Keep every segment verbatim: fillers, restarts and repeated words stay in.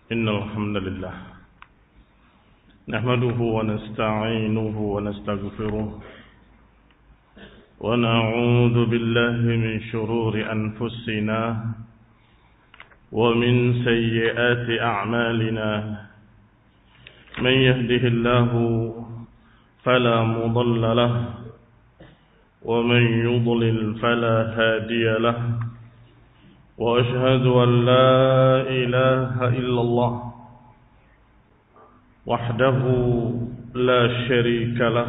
إن الحمد لله نحمده ونستعينه ونستغفره ونعوذ بالله من شرور أنفسنا ومن سيئات أعمالنا من يهده الله فلا مضل له ومن يضلل فلا هادي له وأشهد أن لا إله إلا الله وحده لا شريك له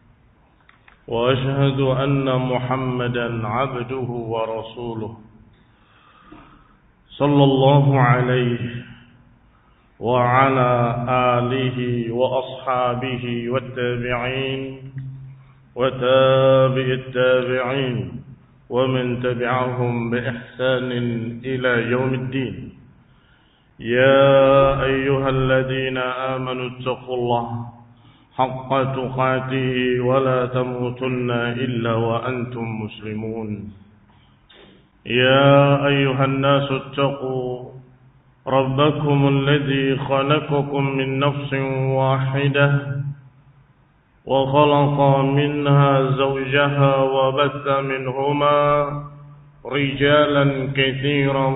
وأشهد أن محمدا عبده ورسوله صلى الله عليه وعلى آله وأصحابه والتابعين وتابع التابعين ومن تبعهم بإحسان إلى يوم الدين. يا أيها الذين آمنوا اتقوا الله حق تقاته ولا تموتن إلا وأنتم مسلمون. يا أيها الناس اتقوا ربكم الذي خلقكم من نفس واحدة وخلق منها زوجها وبث منهما رجالا كثيرا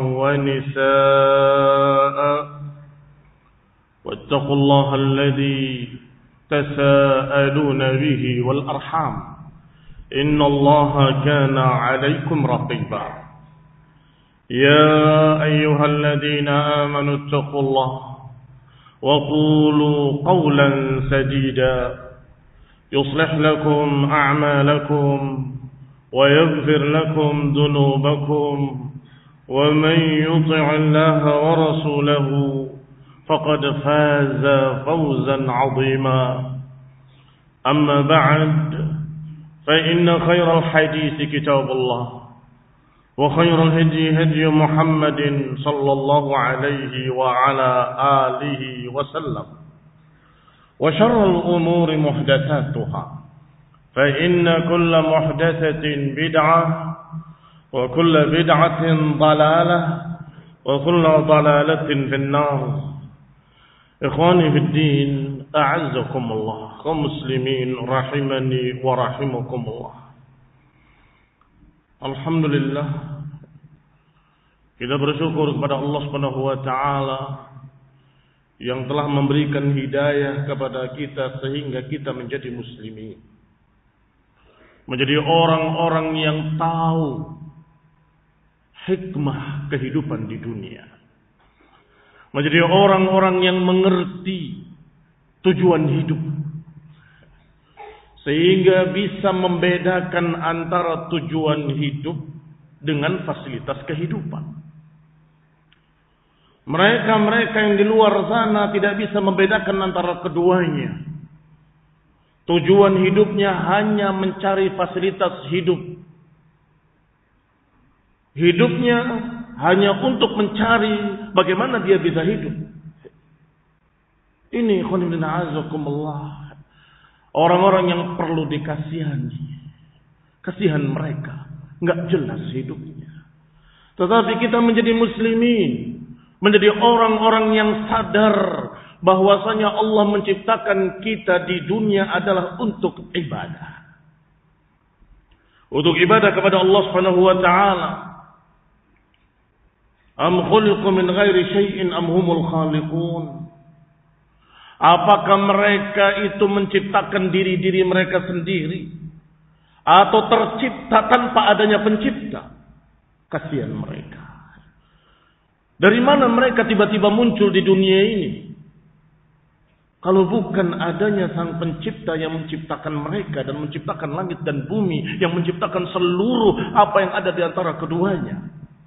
ونساء واتقوا الله الذي تساءلون به والأرحام إن الله كان عليكم رقيبا. يا أيها الذين آمنوا اتقوا الله وقولوا قولا سديدا يصلح لكم أعمالكم ويغفر لكم ذنوبكم ومن يطع الله ورسوله فقد فاز فوزا عظيما. أما بعد فإن خير الحديث كتاب الله وخير الهدي هدي محمد صلى الله عليه وعلى آله وسلم وشر الأمور محدثاتها فإن كل محدثة بدعة وكل بدعة ضلالة وكل ضلالة في النار. إخواني في الدين أعزكم الله كمسلمين رحمني ورحمكم الله. Alhamdulillah, kita bersyukur kepada Allah Subhanahu wa taala yang telah memberikan hidayah kepada kita sehingga kita menjadi muslimin, menjadi orang-orang yang tahu hikmah kehidupan di dunia, menjadi orang-orang yang mengerti tujuan hidup, sehingga bisa membedakan antara tujuan hidup dengan fasilitas kehidupan. Mereka-mereka yang di luar sana tidak bisa membedakan antara keduanya. Tujuan hidupnya hanya mencari fasilitas hidup. Hidupnya hanya untuk mencari bagaimana dia bisa hidup. Ini khonibina azakumullah, orang-orang yang perlu dikasihani. Kasihan mereka, enggak jelas hidupnya. Tetapi kita menjadi muslimin, menjadi orang-orang yang sadar bahwasanya Allah menciptakan kita di dunia adalah untuk ibadah. Untuk ibadah kepada Allah Subhanahu wa taala. Am khuliqu min ghairi syai'in am humul khaliqun? Apakah mereka itu menciptakan diri-diri mereka sendiri atau tercipta tanpa adanya pencipta? Kasihan mereka. Dari mana mereka tiba-tiba muncul di dunia ini? Kalau bukan adanya sang pencipta yang menciptakan mereka dan menciptakan langit dan bumi, yang menciptakan seluruh apa yang ada di antara keduanya.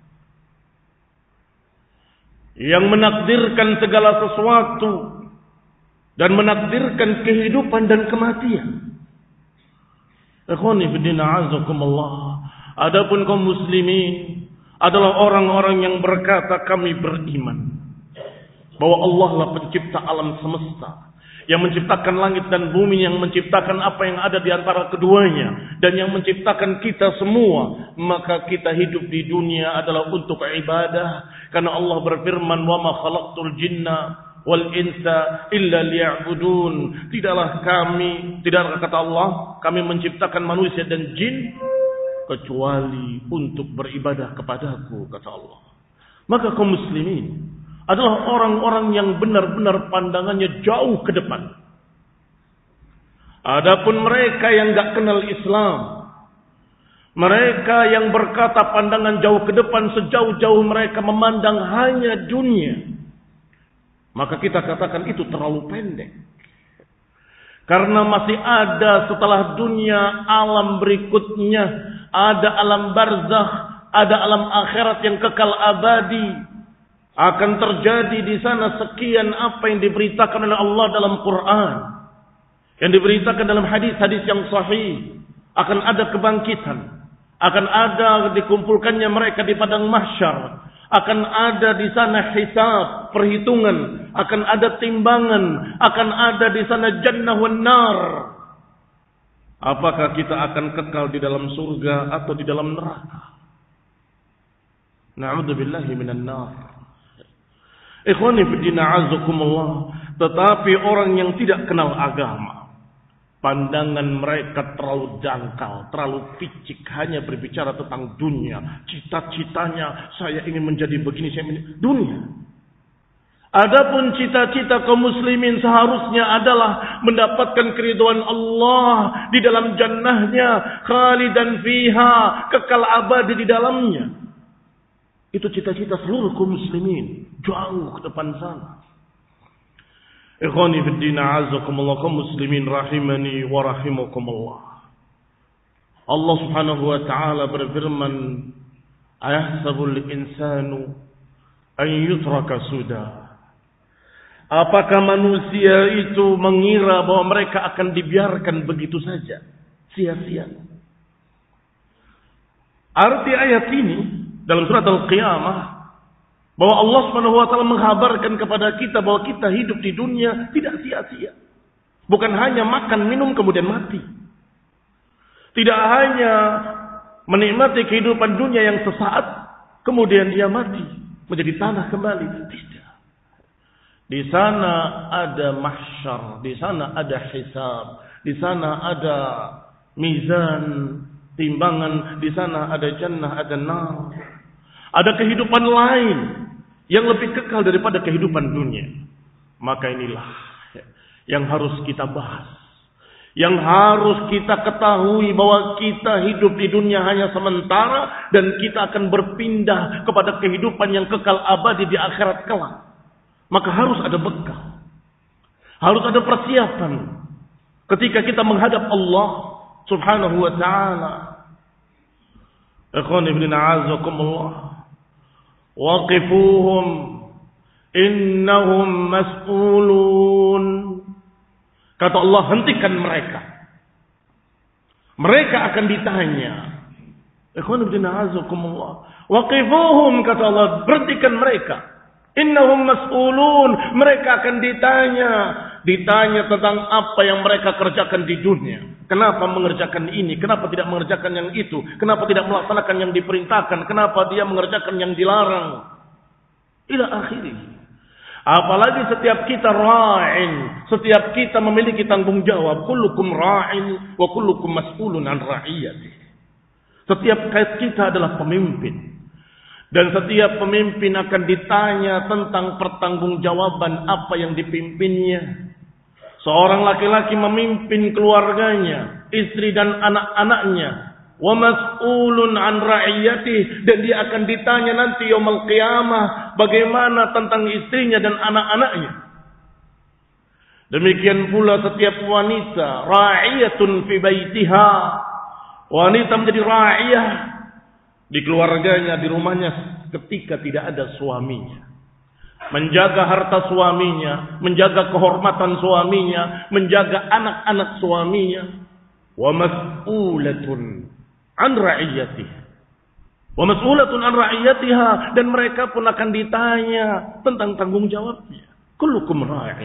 Yang menakdirkan segala sesuatu dan menakdirkan kehidupan dan kematian. Ikhwani fiddin a'azakumullah. Adapun kaum muslimin adalah orang-orang yang berkata kami beriman bahwa Allah lah pencipta alam semesta, yang menciptakan langit dan bumi, yang menciptakan apa yang ada di antara keduanya, dan yang menciptakan kita semua, maka kita hidup di dunia adalah untuk ibadah. Karena Allah berfirman, "Wa ma khalaqtul jinna wal insa illa liya'budun." Tidaklah kami, tidaklah kata Allah, kami menciptakan manusia dan jin kecuali untuk beribadah kepadaku, kata Allah. Maka kaum muslimin adalah orang-orang yang benar-benar pandangannya jauh ke depan. Adapun mereka yang enggak kenal Islam, mereka yang berkata pandangan jauh ke depan, sejauh-jauh mereka memandang hanya dunia, maka kita katakan itu terlalu pendek. Karena masih ada setelah dunia alam berikutnya, ada alam barzakh, ada alam akhirat yang kekal abadi. Akan terjadi di sana sekian apa yang diberitakan oleh Allah dalam Quran, yang diberitakan dalam hadis-hadis yang sahih. Akan ada kebangkitan, akan ada dikumpulkannya mereka di padang mahsyar, akan ada di sana hisab, perhitungan, akan ada timbangan, akan ada di sana jannah wan nar. Apakah kita akan kekal di dalam surga atau di dalam neraka? Na'udzubillahi minan nar. Ikhwani fiddin a'azzakumullah. Tetapi orang yang tidak kenal agama, pandangan mereka terlalu dangkal, terlalu picik, hanya berbicara tentang dunia. Cita-citanya, saya ingin menjadi begini, saya ingin dunia. Adapun cita-cita kaum muslimin seharusnya adalah mendapatkan keridhaan Allah di dalam jannahnya, khalidan fiha, kekal abadi di dalamnya. Itu cita-cita seluruh kaum muslimin, jauh ke depan sana. Ikhwani fiddin a'azzakumullah, kaum muslimin rahimani wa rahimakumullah. Allah Subhanahu wa taala berfirman, "Ayahsabul insanu an yutraka suda." Apakah manusia itu mengira bahwa mereka akan dibiarkan begitu saja, sia-sia? Arti ayat ini dalam surat Al-Qiyamah, bahwa Allah Subhanahu wa taala menghabarkan kepada kita bahwa kita hidup di dunia tidak sia-sia. Bukan hanya makan, minum kemudian mati. Tidak hanya menikmati kehidupan dunia yang sesaat kemudian dia mati, menjadi tanah kembali. Tidak. Di sana ada mahsyar, di sana ada hisab, di sana ada mizan, timbangan, di sana ada jannah, ada nar. Ada kehidupan lain yang lebih kekal daripada kehidupan dunia. Maka inilah yang harus kita bahas, yang harus kita ketahui, bahwa kita hidup di dunia hanya sementara dan kita akan berpindah kepada kehidupan yang kekal abadi di akhirat kelak. Maka harus ada bekal, harus ada persiapan ketika kita menghadap Allah Subhanahu wa taala. Ikhwan ibn a'azzakumullah, waqifuhum innahum mas'ulun. Kata Allah, hentikan mereka, mereka akan ditanya. Ikhwan ibn a'azzakumullah, waqifuhum, kata Allah, berhentikan mereka. Innahum mas'ulun, mereka akan ditanya, ditanya tentang apa yang mereka kerjakan di dunia. Kenapa mengerjakan ini? Kenapa tidak mengerjakan yang itu? Kenapa tidak melaksanakan yang diperintahkan? Kenapa dia mengerjakan yang dilarang? Ila akhirih. Apalagi setiap kita ra'in, setiap kita memiliki tanggung jawab. Kullukum ra'in wa kullukum mas'ulun an ra'iyati. Setiap kita adalah pemimpin. Dan setiap pemimpin akan ditanya tentang pertanggungjawaban apa yang dipimpinnya. Seorang laki-laki memimpin keluarganya, istri dan anak-anaknya. Wa mas'ulun an ra'iyatih, dan dia akan ditanya nanti yaumul qiyamah bagaimana tentang istrinya dan anak-anaknya. Demikian pula setiap wanita, ra'iyatun fi baitiha. Wanita menjadi ra'iyah di keluarganya, di rumahnya ketika tidak ada suaminya. Menjaga harta suaminya, menjaga kehormatan suaminya, menjaga anak-anak suaminya. Wa mas'ulatun an ra'iyatiha. Wa mas'ulatun an ra'iyatiha, dan mereka pun akan ditanya tentang tanggung jawabnya. Kullukum ra'in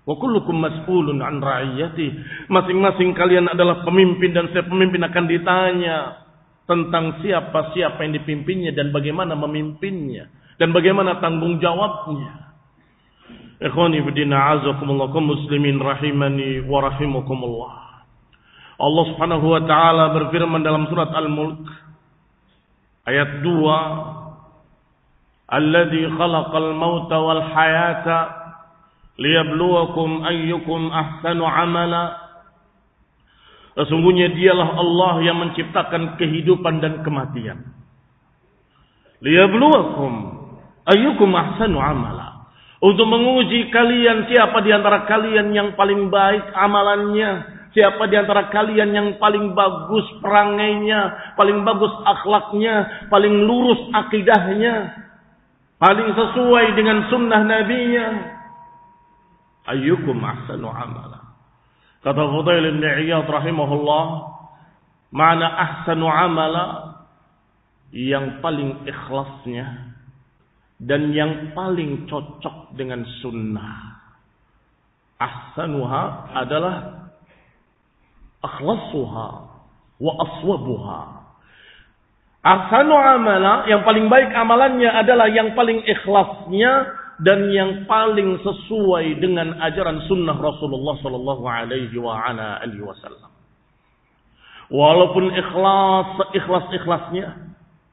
Wa kullukum mas'ulun an ra'iyati. Masing-masing kalian adalah pemimpin dan setiap pemimpin akan ditanya tentang siapa-siapa yang dipimpinnya dan bagaimana memimpinnya dan bagaimana tanggung jawabnya. Ikhwani bidina azakumullah kaum muslimin rahimani wa rahimakumullah. Allah Subhanahu wa taala berfirman dalam surat Al-Mulk ayat dua, "Alladzi khalaqal mauta wal hayata liyabluwakum ayyukum ahsanu amala." Sesungguhnya dialah Allah yang menciptakan kehidupan dan kematian. Liyabluwakum ayyukum ahsanu amala. Untuk menguji kalian siapa di antara kalian yang paling baik amalannya. Siapa di antara kalian yang paling bagus perangainya, paling bagus akhlaknya, paling lurus akidahnya, paling sesuai dengan sunnah nabinya. Ayyukum ahsanu amala. Kata Fudail bin Iyad rahimahullah, makna ahsanu amala yang paling ikhlasnya dan yang paling cocok dengan sunnah. Ahsanuha adalah akhlasuha wa aswabuha. Ahsanu amala, yang paling baik amalannya adalah yang paling ikhlasnya dan yang paling sesuai dengan ajaran sunnah Rasulullah sallallahu alaihi wa ala alihi wasallam. Walaupun ikhlas ikhlas-ikhlasnya,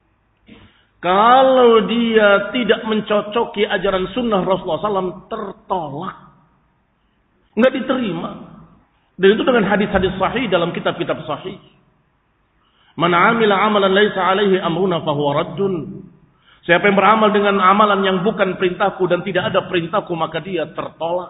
kalau dia tidak mencocoki ajaran sunnah Rasulullah sallallahu alaihi wasallam, tertolak, nggak diterima. Dan itu dengan hadis-hadis sahih dalam kitab-kitab sahih. Man amila amalan laisa alaihi amruna fahuwa raddun. Siapa yang beramal dengan amalan yang bukan perintahku dan tidak ada perintahku, maka dia tertolak.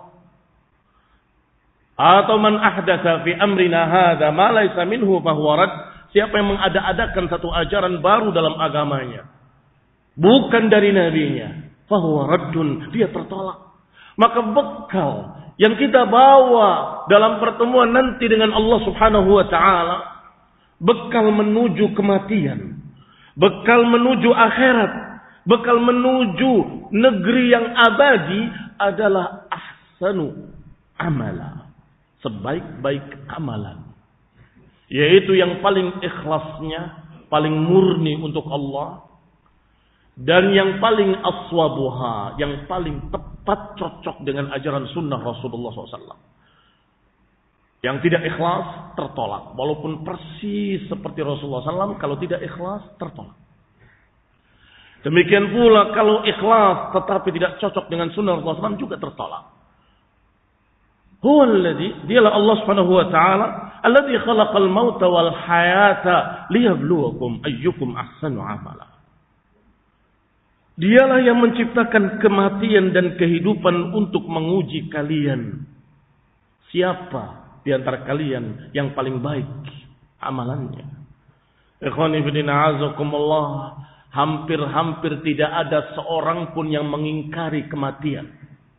Atau man ahdatsa fi amrina hadza ma laisa minhu fahuwa radd. Siapa yang mengada-adakan satu ajaran baru dalam agamanya, bukan dari nabinya, fahuwa raddun, dia tertolak. Maka bekal yang kita bawa dalam pertemuan nanti dengan Allah Subhanahu wa taala, bekal menuju kematian, bekal menuju akhirat, bekal menuju negeri yang abadi adalah ahsanu amala, sebaik-baik amalan, yaitu yang paling ikhlasnya, paling murni untuk Allah, dan yang paling aswabuha, yang paling tepat cocok dengan ajaran sunnah Rasulullah shallallahu alaihi wasallam. Yang tidak ikhlas tertolak, walaupun persis seperti Rasulullah shallallahu alaihi wasallam, kalau tidak ikhlas tertolak. Demikian pula kalau ikhlas tetapi tidak cocok dengan sunnah Rasulullah shallallahu alaihi wasallam juga tertolak. Huwallazi, dialah Allah Subhanahu wa taala, alladzi khalaqal mauta wal hayata liyabluwakum ayyukum ahsanu amala. Dialah yang menciptakan kematian dan kehidupan untuk menguji kalian. Siapa di antara kalian yang paling baik amalannya? Ikhwani fillah azakumullah, hampir-hampir tidak ada seorang pun yang mengingkari kematian.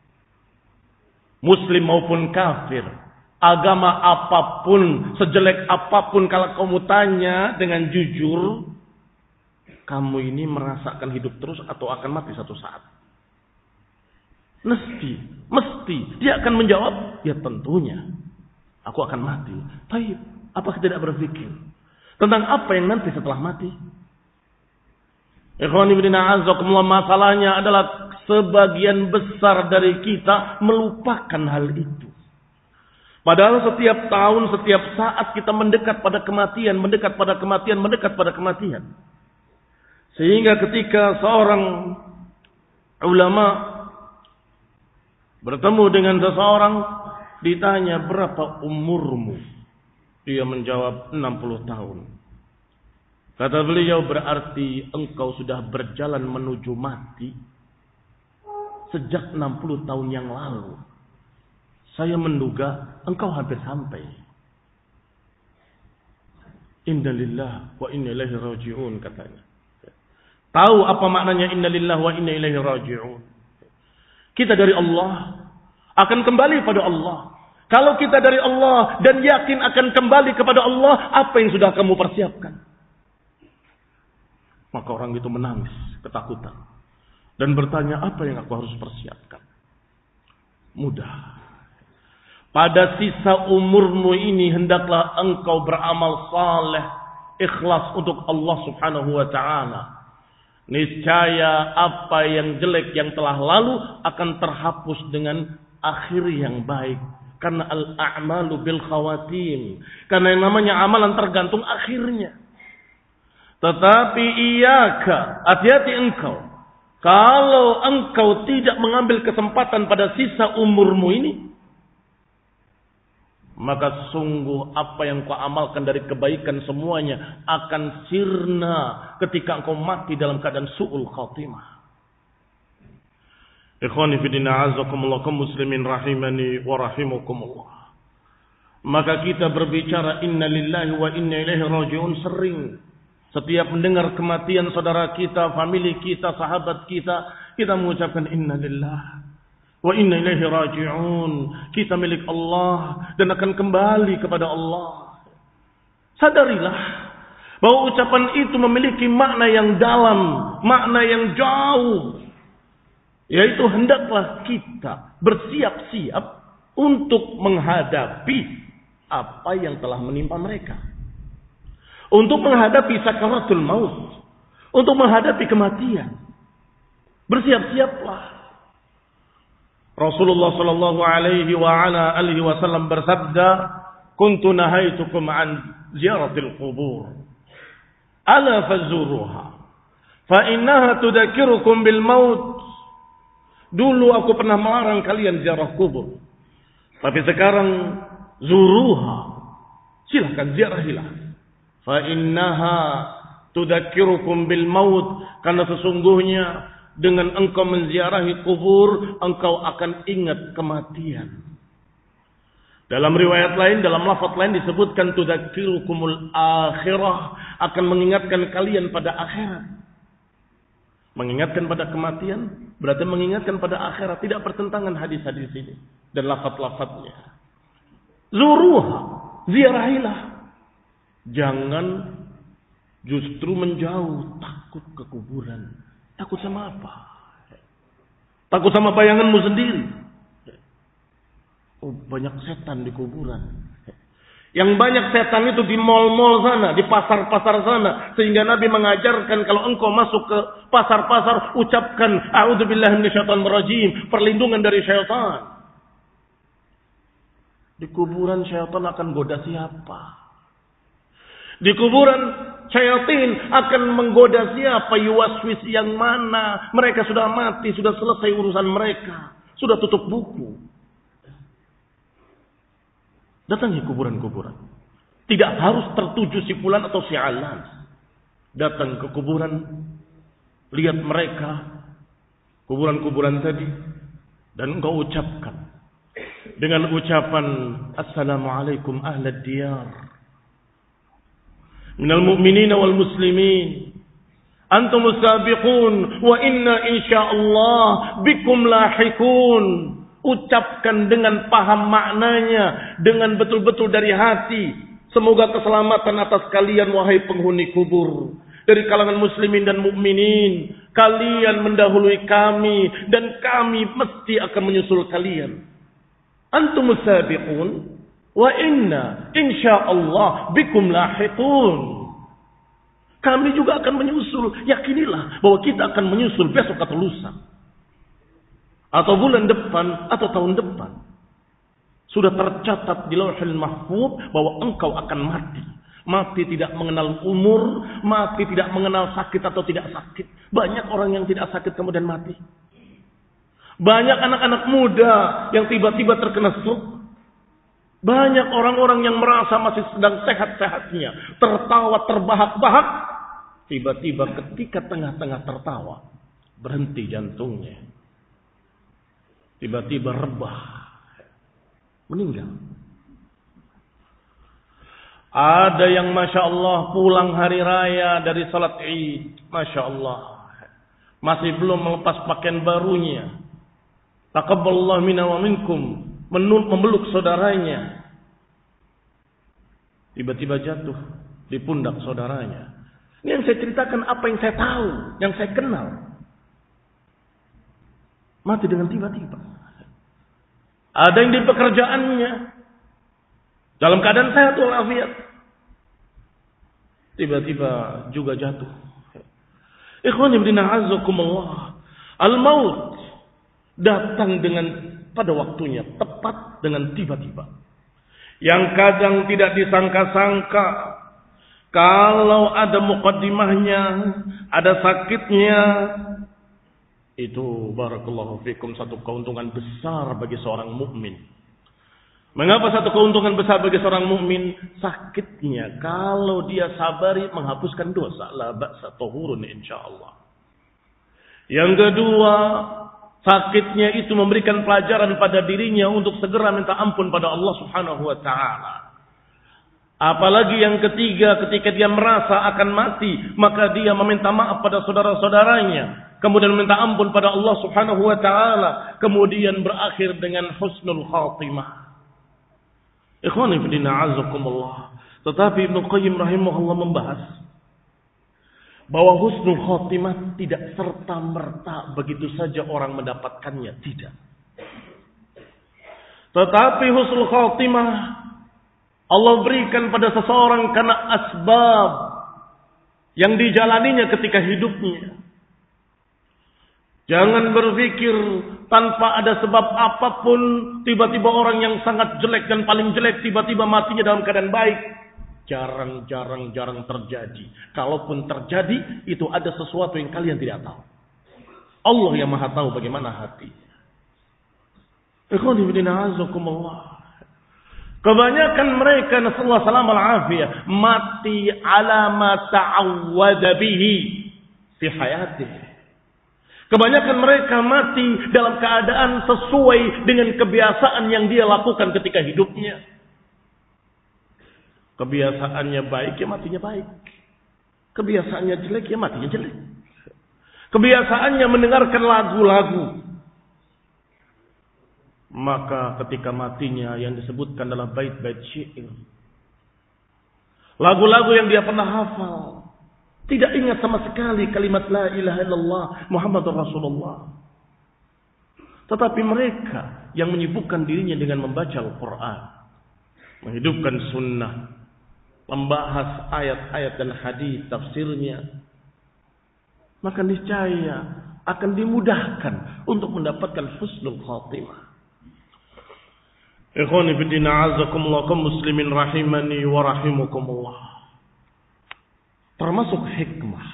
Muslim maupun kafir, agama apapun, sejelek apapun, kalau kamu tanya dengan jujur, kamu ini merasakan hidup terus atau akan mati satu saat? Mesti, mesti. Dia akan menjawab, ya tentunya aku akan mati. Baik, apakah tidak berpikir tentang apa yang nanti setelah mati? Ikhwan ibn a'azakumullah, masalahnya adalah sebagian besar dari kita melupakan hal itu. Padahal setiap tahun, setiap saat kita mendekat pada kematian, mendekat pada kematian, mendekat pada kematian. Sehingga ketika seorang ulama bertemu dengan seseorang, ditanya, berapa umurmu? Dia menjawab enam puluh tahun. Kata beliau, berarti engkau sudah berjalan menuju mati sejak enam puluh tahun yang lalu. Saya menduga engkau hampir sampai. Inna lillahi wa inna ilaihi raji'un, katanya. Tahu apa maknanya inna lillahi wa inna ilaihi raji'un? Kita dari Allah, akan kembali pada Allah. Kalau kita dari Allah dan yakin akan kembali kepada Allah, apa yang sudah kamu persiapkan? Maka orang itu menangis, ketakutan, dan bertanya, apa yang aku harus persiapkan? Mudah. pada sisa umurmu ini hendaklah engkau beramal saleh, ikhlas untuk Allah Subhanahu wa taala. Niscaya apa yang jelek yang telah lalu akan terhapus dengan akhir yang baik. Karena al-a'malu bil khawatim. Karena yang namanya amalan tergantung akhirnya. Tetapi iyaka, hati-hati engkau. Kalau engkau tidak mengambil kesempatan pada sisa umurmu ini, maka sungguh apa yang kau amalkan dari kebaikan semuanya akan sirna ketika engkau mati dalam keadaan su'ul khatimah. Ikhwani fi din, a'azzakumullah, kaum muslimin rahimani wa rahimakumullah. Maka kita berbicara inna lillahi wa inna ilaihi raji'un sering. Setiap mendengar kematian saudara kita, famili kita, sahabat kita, kita mengucapkan inna lillahi wa inna ilaihi raji'un. Kita milik Allah dan akan kembali kepada Allah. Sadarilah bahwa ucapan itu memiliki makna yang dalam, makna yang jauh. Yaitu hendaklah kita bersiap-siap untuk menghadapi apa yang telah menimpa mereka. Untuk menghadapi sakaratul maut. Untuk menghadapi kematian. Bersiap-siaplah. Rasulullah sallallahu alaihi wa ala alihi wasallam bersabda, "Kuntu nahaitukum an ziyaratil qubur. Ala fazuruha. Fa innaha tudzakirukum bil maut." Dulu aku pernah melarang kalian ziarah kubur. Tapi sekarang zuruha. Silahkan ziarahilah. Fa innaha tudzakirukum bil maut. Karena sesungguhnya dengan engkau menziarahi kubur, engkau akan ingat kematian. Dalam riwayat lain, dalam lafaz lain disebutkan tudzakirukumul akhirah, akan mengingatkan kalian pada akhirat. Mengingatkan pada kematian berarti mengingatkan pada akhirat. Tidak pertentangan hadis-hadis ini dan lafaz-lafaznya. Zuruha, ziarahilah. Jangan justru menjauh, takut ke kuburan. Takut sama apa? Takut sama bayanganmu sendiri. Oh, banyak setan di kuburan. Yang banyak setan itu di mal-mal sana, di pasar-pasar sana. Sehingga Nabi mengajarkan kalau engkau masuk ke pasar-pasar, ucapkan a'udzubillahi minasyaitonir rajim, perlindungan dari syaitan. Di kuburan syaitan akan goda siapa? Di kuburan syaitan akan menggoda siapa? Yuwaswis yang mana? Mereka sudah mati, sudah selesai urusan mereka. Sudah tutup buku. Datangi kuburan-kuburan. Tidak harus tertuju si fulan atau si alan. Datang ke kuburan, lihat mereka, kuburan-kuburan tadi, dan engkau ucapkan dengan ucapan assalamualaikum ahlad diyar minal mu'minina wal muslimin antumus sabiqun wa inna insyaallah bikum lahikun. Ucapkan dengan paham maknanya, dengan betul-betul dari hati. Semoga keselamatan atas kalian wahai penghuni kubur. Dari kalangan muslimin dan mukminin, kalian mendahului kami dan kami mesti akan menyusul kalian. Antumus sabiqun wa inna insyaallah bikum lahiqun. Kami juga akan menyusul. Yakinilah bahwa kita akan menyusul besok atau lusa. Atau bulan depan, atau tahun depan. Sudah tercatat di Lauhul Mahfuz bahwa engkau akan mati. Mati tidak mengenal umur, mati tidak mengenal sakit atau tidak sakit. Banyak orang yang tidak sakit kemudian mati. Banyak anak-anak muda yang tiba-tiba terkena stroke. Banyak orang-orang yang merasa masih sedang sehat-sehatnya. Tertawa, terbahak-bahak. Tiba-tiba ketika tengah-tengah tertawa, berhenti jantungnya. Tiba-tiba rebah, meninggal. Ada yang Masya Allah pulang hari raya dari salat Id, Masya Allah, masih belum melepas pakaian barunya. Taqabbalallahu minna wa minkum, memeluk saudaranya. Tiba-tiba jatuh di pundak saudaranya. Ini yang saya ceritakan apa yang saya tahu, yang saya kenal. Mati dengan tiba-tiba. Ada yang di pekerjaannya dalam keadaan sehat walafiat, tiba-tiba juga jatuh. Ikhwani fillah azakumullah. Al-maut datang dengan pada waktunya, tepat dengan tiba-tiba. Yang kadang tidak disangka-sangka. Kalau ada muqaddimahnya, ada sakitnya, itu barakallahu fikum satu keuntungan besar bagi seorang mukmin. Mengapa satu keuntungan besar bagi seorang mukmin? Sakitnya, kalau dia sabari menghapuskan dosa, la ba'sa tahurun insyaallah. Yang kedua, sakitnya itu memberikan pelajaran pada dirinya untuk segera minta ampun pada Allah Subhanahu wa taala. Apalagi yang ketiga, ketika dia merasa akan mati, maka dia meminta maaf pada saudara-saudaranya, kemudian meminta ampun pada Allah Subhanahu wa taala, kemudian berakhir dengan husnul khatimah. Ikhwani fillah azakumullah. Tetapi Ibnu Qayyim rahimahullah membahas bahwa husnul khatimah tidak serta-merta begitu saja orang mendapatkannya, tidak. Tetapi husnul khatimah Allah berikan pada seseorang karena asbab yang dijalaninya ketika hidupnya. Jangan berpikir tanpa ada sebab apapun, tiba-tiba orang yang sangat jelek dan paling jelek tiba-tiba matinya dalam keadaan baik. Jarang-jarang jarang terjadi. Kalaupun terjadi, itu ada sesuatu yang kalian tidak tahu. Allah yang Maha tahu bagaimana hati. Ikhwani fillah azakumullah. Kebanyakan mereka nasallahu salam al-afiyah mati ala ma ta'awwada bihi fi hayatihi. Kebanyakan mereka mati dalam keadaan sesuai dengan kebiasaan yang dia lakukan ketika hidupnya. Kebiasaannya baik, ya matinya baik. Kebiasaannya jelek, ya matinya jelek. Kebiasaannya mendengarkan lagu-lagu, maka ketika matinya yang disebutkan adalah bait-bait syair. Lagu-lagu yang dia pernah hafal. Tidak ingat sama sekali kalimat la ilaha illallah Muhammadur Rasulullah. Tetapi mereka yang menyibukkan dirinya dengan membaca Al-Quran, menghidupkan sunnah, membahas ayat-ayat dan hadis tafsirnya, maka niscaya akan dimudahkan untuk mendapatkan husnul khatimah. Ikhwani fi din a'azzakumullah kaum muslimin rahimani wa rahimakumullah. Termasuk hikmah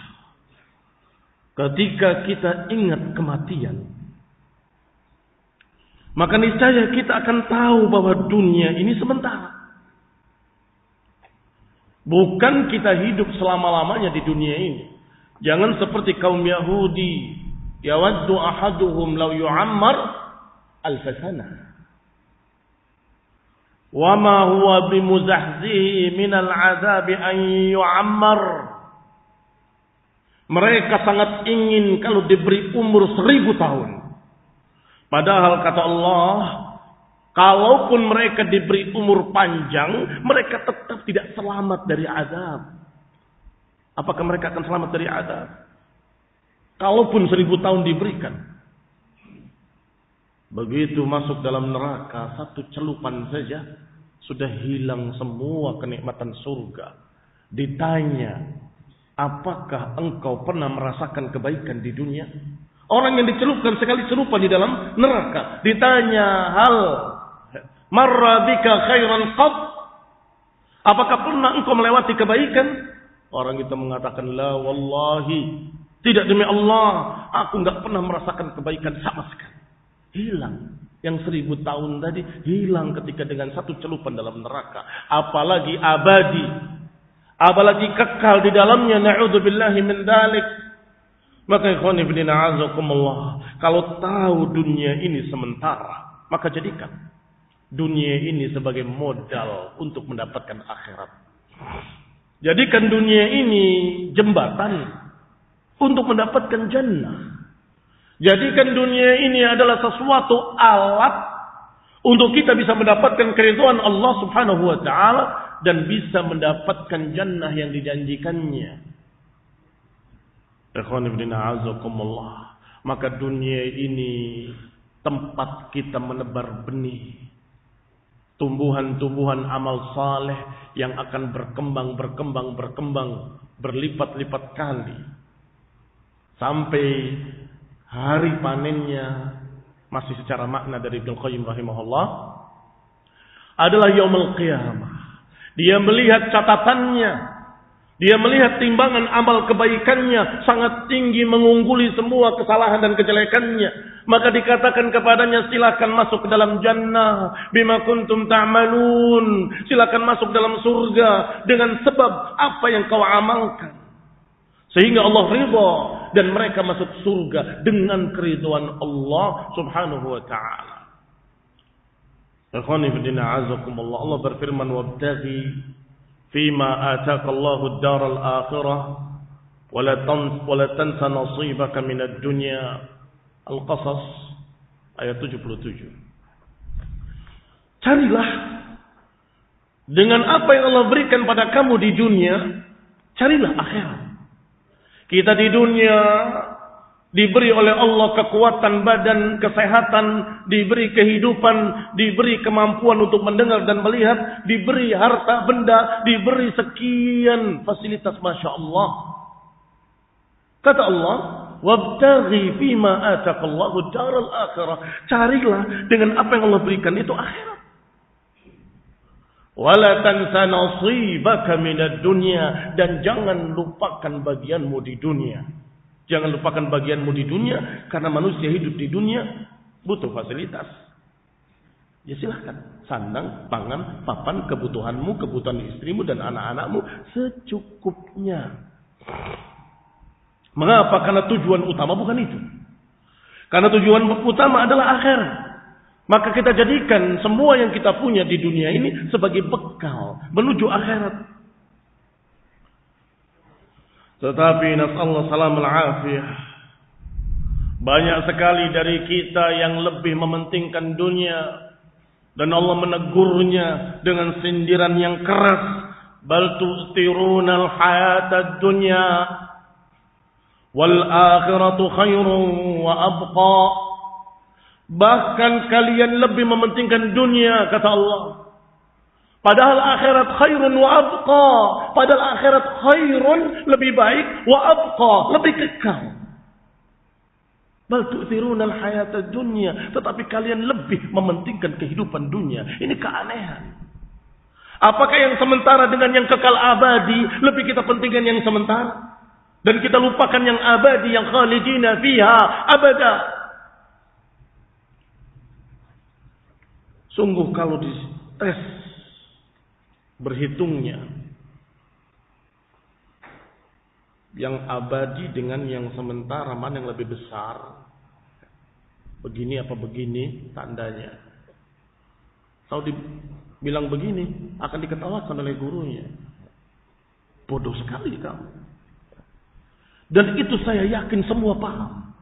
ketika kita ingat kematian, maka niscaya kita akan tahu bahwa dunia ini sementara. Bukan kita hidup selama-lamanya di dunia ini. Jangan seperti kaum Yahudi, yawaddu ahaduhum law yu'ammar alf sanah. Wa ma huwa bimuzahzihi minal 'adzabi an yu'ammar. Mereka sangat ingin kalau diberi umur seribu tahun. Padahal kata Allah, kalaupun mereka diberi umur panjang, mereka tetap tidak selamat dari azab. Apakah mereka akan selamat dari azab? Kalaupun seribu tahun diberikan. Begitu masuk dalam neraka, satu celupan saja, sudah hilang semua kenikmatan surga. Ditanya, apakah engkau pernah merasakan kebaikan di dunia? Orang yang dicelupkan sekali celupan di dalam neraka. Ditanya, hal marra bika khairan qad? Apakah pernah engkau melewati kebaikan? Orang kita mengatakan, la wallahi, tidak demi Allah, aku enggak pernah merasakan kebaikan sama sekali. Hilang. Yang seribu tahun tadi hilang ketika dengan satu celupan dalam neraka. Apalagi abadi. Apalagi kekal di dalamnya. Na'udzubillahi min dalik. Maka ikhwani fillah a'azakumullah, kalau tahu dunia ini sementara, maka jadikan dunia ini sebagai modal untuk mendapatkan akhirat. Jadikan dunia ini jembatan untuk mendapatkan jannah. Jadikan dunia ini adalah sesuatu alat untuk kita bisa mendapatkan keridhaan Allah Subhanahu wa taala dan bisa mendapatkan jannah yang dijanjikannya. Ikhwan ibn a'azakumullah. Maka dunia ini tempat kita menebar benih tumbuhan-tumbuhan amal saleh yang akan berkembang, berkembang, berkembang, berlipat-lipat kali sampai hari panennya. Masih secara makna dari Ibnu Qayyim rahimahullah adalah yaumul qiyamah. Dia melihat catatannya, dia melihat timbangan amal kebaikannya sangat tinggi, mengungguli semua kesalahan dan kejelekannya. Maka dikatakan kepadanya, silakan masuk ke dalam jannah bima kuntum ta'malun. Silakan masuk dalam surga dengan sebab apa yang kau amalkan. Sehingga Allah ridha dan mereka masuk surga dengan keridhaan Allah Subhanahu wa taala. Ikhwani fi din a'azakumullah, Allah berfirman, wabtaghi fima ataqallahu ad-daral akhirah wa la tans wa la tansa nasibaka minad dunya. Al-Qasas ayat tujuh puluh tujuh. Carilah dengan apa yang Allah berikan pada kamu di dunia, carilah akhirat. Kita di dunia diberi oleh Allah kekuatan badan, kesehatan, diberi kehidupan, diberi kemampuan untuk mendengar dan melihat, diberi harta benda, diberi sekian fasilitas, Masya Allah. Kata Allah, wabtaghi fima ataqallahu daral akhirah. Carilah dengan apa yang Allah berikan itu akhirat. Wala tansa nasibaka minad dunya, dan jangan lupakan bagianmu di dunia. Jangan lupakan bagianmu di dunia, karena manusia hidup di dunia butuh fasilitas. Ya silahkan, sandang, pangan, papan, kebutuhanmu, kebutuhan istrimu dan anak-anakmu secukupnya. Mengapa? Karena tujuan utama bukan itu. Karena tujuan utama adalah akhirat. Maka kita jadikan semua yang kita punya di dunia ini sebagai bekal menuju akhirat. Tetapi nasallahu salamul afiyah, banyak sekali dari kita yang lebih mementingkan dunia, dan Allah menegurnya dengan sindiran yang keras. Bal tu'thirunal hayatad dunya wal akhiratu khairun wa abqa. Bahkan kalian lebih mementingkan dunia, kata Allah. Padahal akhirat khairun wa abqa. Padahal akhirat khairun, lebih baik, wa abqa, lebih kekal. Bal tu'thirunal hayatad dunya, tetapi kalian lebih mementingkan kehidupan dunia. Ini keanehan. Apakah yang sementara dengan yang kekal abadi lebih kita pentingkan yang sementara? Dan kita lupakan yang abadi, yang khalidina fiha abada. Sungguh kalau dites berhitungnya, yang abadi dengan yang sementara, mana yang lebih besar? Begini apa begini tandanya? Kalau dibilang begini, akan diketawakan oleh gurunya. Bodoh sekali kamu. Dan itu saya yakin semua paham.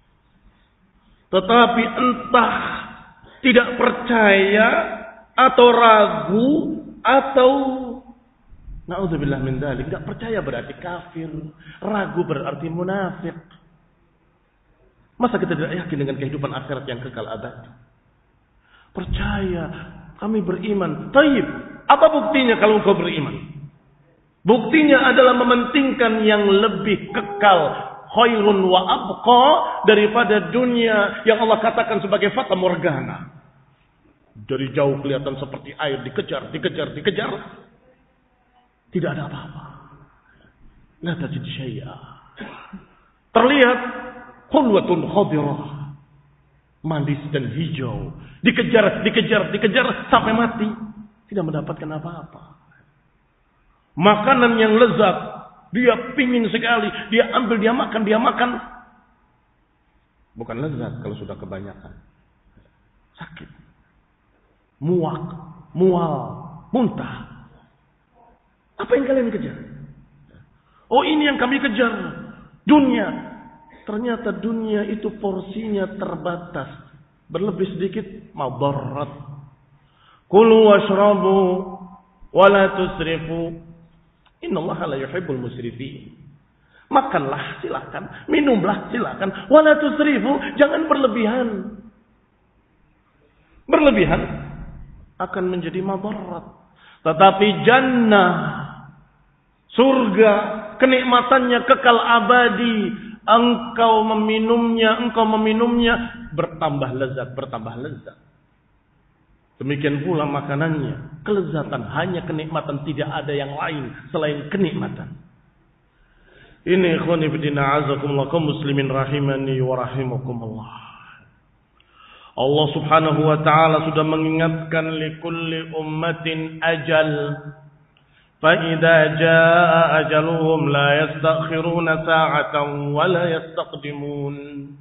Tetapi entah tidak percaya atau ragu atau naudzubillah min dzalik, enggak percaya berarti kafir, ragu berarti munafik. Masa kita tidak yakin dengan kehidupan akhirat yang kekal abadi? Percaya, kami beriman. Taib, apa buktinya kalau engkau beriman? Buktinya adalah mementingkan yang lebih kekal, khairun wa abqa, daripada dunia yang Allah katakan sebagai fata morgana. Dari jauh kelihatan seperti air, dikejar, dikejar, dikejar. Tidak ada apa-apa. La tajid syai'a. Terlihat khulwatun khadirah, manis dan hijau. Dikejar, dikejar, dikejar sampai mati, tidak mendapatkan apa-apa. Makanan yang lezat, dia pingin sekali, dia ambil, dia makan, dia makan. Bukan lezat kalau sudah kebanyakan. Sakit. Muak, mual, muntah. Apa yang kalian kejar? Oh, ini yang kami kejar. Dunia. Ternyata dunia itu porsinya terbatas. Berlebih sedikit, madarrat. Kulu washrabu wala tusrifu. Innallaha la yuhibbul musrifin. Makanlah silakan, minumlah silakan, wala tusrifu, jangan berlebihan. berlebihan akan menjadi madarat. Tetapi jannah, surga, kenikmatannya kekal abadi. Engkau meminumnya, engkau meminumnya, bertambah lezat, bertambah lezat. Demikian pula makanannya, kelezatan, hanya kenikmatan, tidak ada yang lain selain kenikmatan. Ini ikhwani fillah azakumullah kaum muslimin rahimani wa rahimakumullah. Allah Subhanahu wa taala sudah mengingatkan likulli ummatin ajal. Fa idza jaa ajaluhum la yastakhiruna sa'atan wa la yastaqdimun.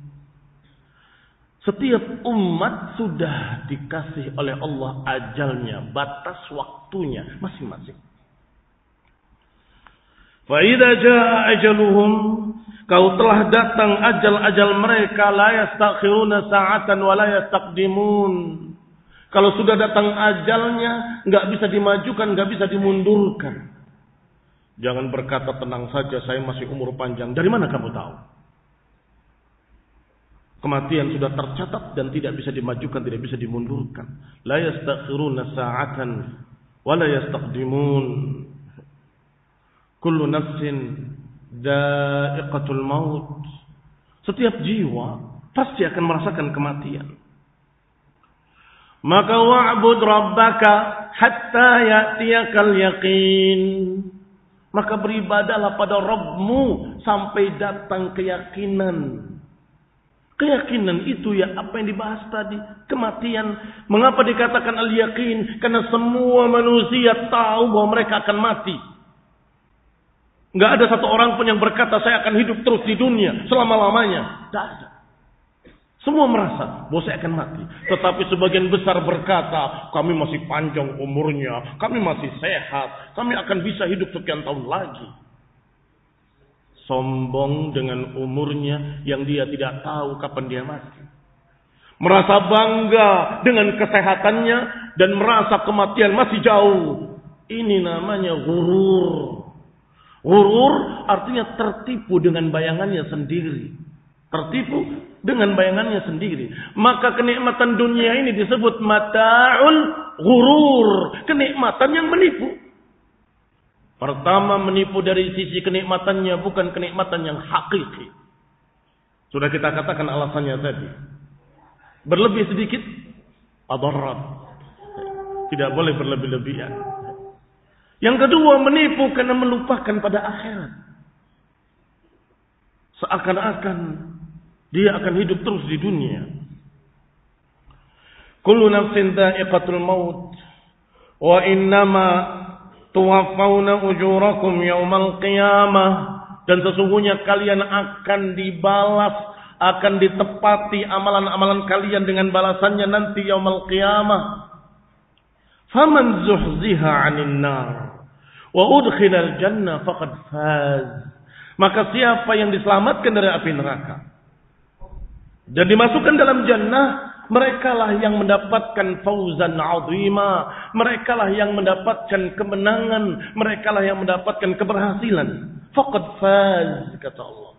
Setiap umat sudah dikasih oleh Allah ajalnya, batas waktunya masing-masing. Fa idza jaa ajaluhum, kau telah datang ajal-ajal mereka, la yastakhiruna sa'atan wa la yastaqdimun. Kalau sudah datang ajalnya, enggak bisa dimajukan, enggak bisa dimundurkan. Jangan berkata tenang saja, saya masih umur panjang. Dari mana kamu tahu? Kematian sudah tercatat dan tidak bisa dimajukan, tidak bisa dimundurkan. La yastakhiruna sa'atan wa la yastaqdimun. Kullu nafsin dha'iqatul maut. Setiap jiwa pasti akan merasakan kematian. Maka wa'bud rabbaka hatta ya'tiyakal yaqin. Maka beribadahlah pada Rabbmu sampai datang keyakinan. Keyakinan itu ya apa yang dibahas tadi, kematian. Mengapa dikatakan al-yaqin? Karena semua manusia tahu bahwa mereka akan mati. Enggak ada satu orang pun yang berkata saya akan hidup terus di dunia selama-lamanya. Tidak ada. Semua merasa bahwa saya akan mati. Tetapi sebagian besar berkata, kami masih panjang umurnya, kami masih sehat, kami akan bisa hidup sekian tahun lagi. Sombong dengan umurnya yang dia tidak tahu kapan dia mati. Merasa bangga dengan kesehatannya dan merasa kematian masih jauh. Ini namanya ghurur. Ghurur artinya tertipu dengan bayangannya sendiri. Tertipu dengan bayangannya sendiri. Maka kenikmatan dunia ini disebut mata'ul ghurur. Kenikmatan yang menipu. Pertama, menipu dari sisi kenikmatannya, bukan kenikmatan yang hakiki. Sudah kita katakan alasannya tadi. Berlebih sedikit, adarat. Tidak boleh berlebih-lebihan. Yang kedua, menipu karena melupakan pada akhirat. Seakan-akan dia akan hidup terus di dunia. Kullu nafsin dha'iqatul maut wa innama tuwaffawna ujurakum yaumal qiyamah, dan sesungguhnya kalian akan dibalas, akan ditepati amalan-amalan kalian dengan balasannya nanti yaumal qiyamah. Faman zuhziha 'anil nar wa udkhilal jannah faqad faz. Maka siapa yang diselamatkan dari api neraka dan dimasukkan dalam jannah, merekalah yang mendapatkan fauzan 'azima, merekalah yang mendapatkan kemenangan, merekalah yang mendapatkan keberhasilan. Faqad faz, kata Allah.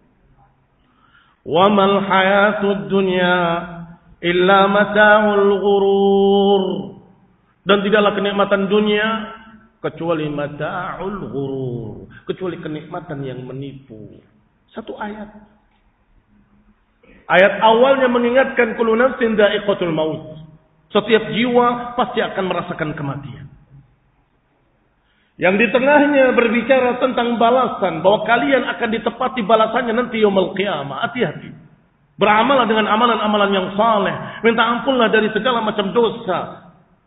Wa mal hayatud dunya illa mata'ul ghurur. Dan tidaklah kenikmatan dunia kecuali mata'ul ghurur, kecuali kenikmatan yang menipu. Satu ayat. Ayat awalnya mengingatkan kullu nafsin dha'iqatul maut. Setiap jiwa pasti akan merasakan kematian. Yang di tengahnya berbicara tentang balasan, bahwa kalian akan ditepati balasannya nanti yaumul qiyamah. Hati-hati. Beramallah dengan amalan-amalan yang saleh, minta ampunlah dari segala macam dosa.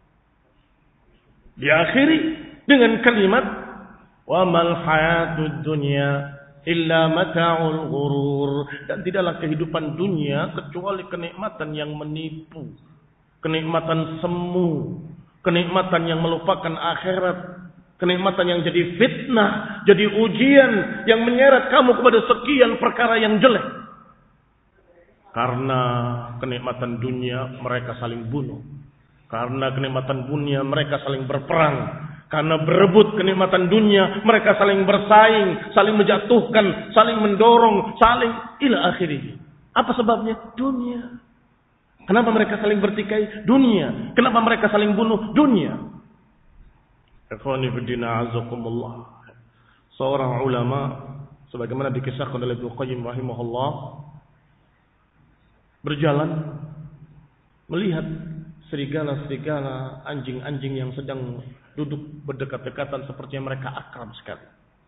Diakhiri dengan kalimat wa mal hayatud dunya illa mata'ul ghurur, dan tidaklah kehidupan dunia kecuali kenikmatan yang menipu, kenikmatan semu, kenikmatan yang melupakan akhirat, kenikmatan yang jadi fitnah, jadi ujian yang menyeret kamu kepada sekian perkara yang jelek. Karena kenikmatan dunia mereka saling bunuh, karena kenikmatan dunia mereka saling berperang. Karena berebut kenikmatan dunia, mereka saling bersaing, saling menjatuhkan, saling mendorong, saling ila akhirih. Apa sebabnya? Dunia. Kenapa mereka saling bertikai? Dunia. Kenapa mereka saling bunuh? Dunia. Ikhwani fiddina azakumullah. Seorang ulama sebagaimana dikisahkan oleh Ibnu Qayyim rahimahullah berjalan melihat serigala-serigala, anjing-anjing yang sedang duduk berdekat-dekatan sepertinya mereka akrab sekali.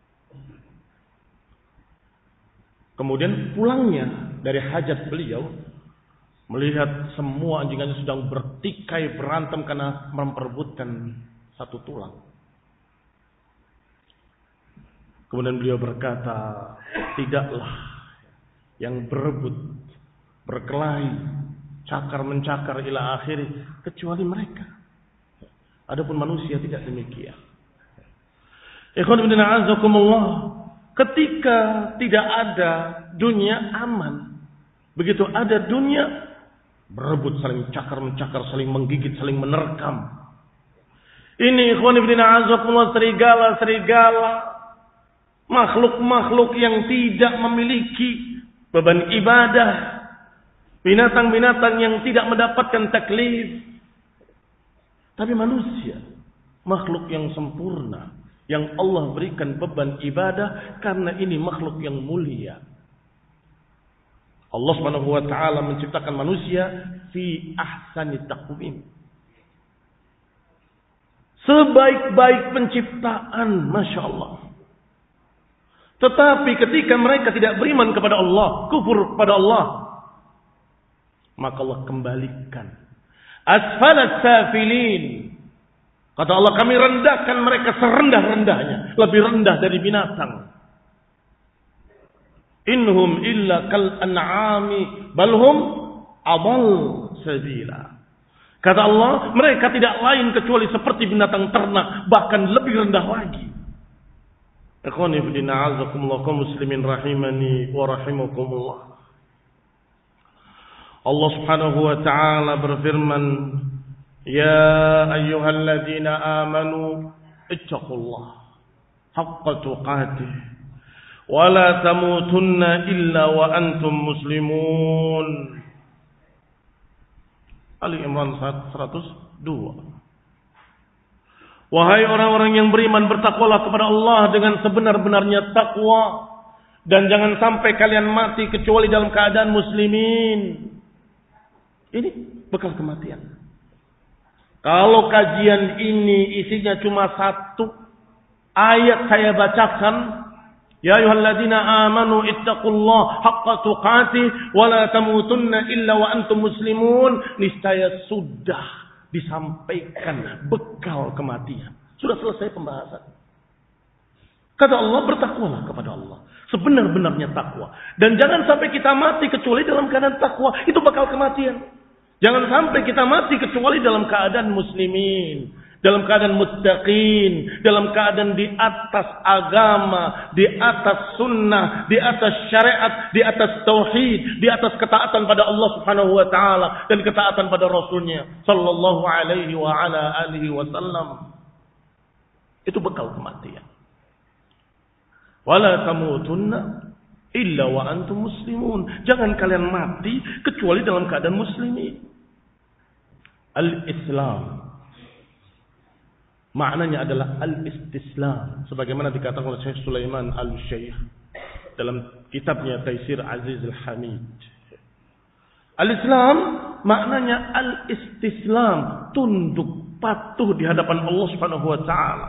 Kemudian pulangnya dari hajat beliau melihat semua anjing-anjing sedang bertikai berantem karena memperebutkan satu tulang. Kemudian beliau berkata, tidaklah yang berebut, berkelahi, cakar mencakar ila akhir kecuali mereka. Adapun manusia tidak demikian. Ikhwan fillah azakumullah, ketika tidak ada dunia aman, begitu ada dunia berebut, saling cakar mencakar, saling menggigit, saling menerkam. Ini ikhwan fillah azakumullah, serigala-serigala, makhluk-makhluk yang tidak memiliki beban ibadah, binatang-binatang yang tidak mendapatkan taklif. Tapi manusia, makhluk yang sempurna, yang Allah berikan beban ibadah, karena ini makhluk yang mulia. Allah Subhanahu wa taala menciptakan manusia fi ahsani taqwim. Sebaik-baik penciptaan, Masya Allah. Tetapi ketika mereka tidak beriman kepada Allah, kufur kepada Allah, maka Allah kembalikan asfalas safilin. Kata Allah, kami rendahkan mereka serendah-rendahnya, lebih rendah dari binatang. Inhum illa kal an'ami balhum adall sabila. Kata Allah, mereka tidak lain kecuali seperti binatang ternak, bahkan lebih rendah lagi. Ikhwani fillah a'azakumullah kaum muslimin rahimani wa rahimakumullah. Allah Subhanahu wa taala berfirman, "Ya ayyuhalladzina amanu ittaqullah haqqa tuqatih wa la tamutunna illa wa antum muslimun." Ali Imran seratus dua. Wahai orang-orang yang beriman, bertakwalah kepada Allah dengan sebenar-benarnya takwa, dan jangan sampai kalian mati kecuali dalam keadaan muslimin. Ini bekal kematian. Kalau kajian ini isinya cuma satu ayat saya bacakan, ya ayyuhalladzina amanu ittaqullaha haqqa tuqatih wa la tamutunna illa wa antum muslimun, niscaya sudah disampaikan bekal kematian. Sudah selesai pembahasan. Kata Allah, bertakwalah kepada Allah sebenar-benarnya takwa, dan jangan sampai kita mati kecuali dalam keadaan takwa. Itu bekal kematian. Jangan sampai kita mati kecuali dalam keadaan muslimin, dalam keadaan muttaqin, dalam keadaan di atas agama, di atas sunnah, di atas syariat, di atas tauhid, di atas ketaatan pada Allah Subhanahu wa taala dan ketaatan pada Rasulnya sallallahu alaihi wa ala alihi wasallam. Itu bekal kematian. Wala tamutunna illa wa antum muslimun. Jangan kalian mati kecuali dalam keadaan muslimin. Al-Islam maknanya adalah al-istislam, sebagaimana dikatakan oleh Syekh Sulaiman Al-Syekh dalam kitabnya Taisir Aziz Al-Hamid. Al-Islam maknanya al-istislam, tunduk patuh di hadapan Allah Subhanahu wa taala.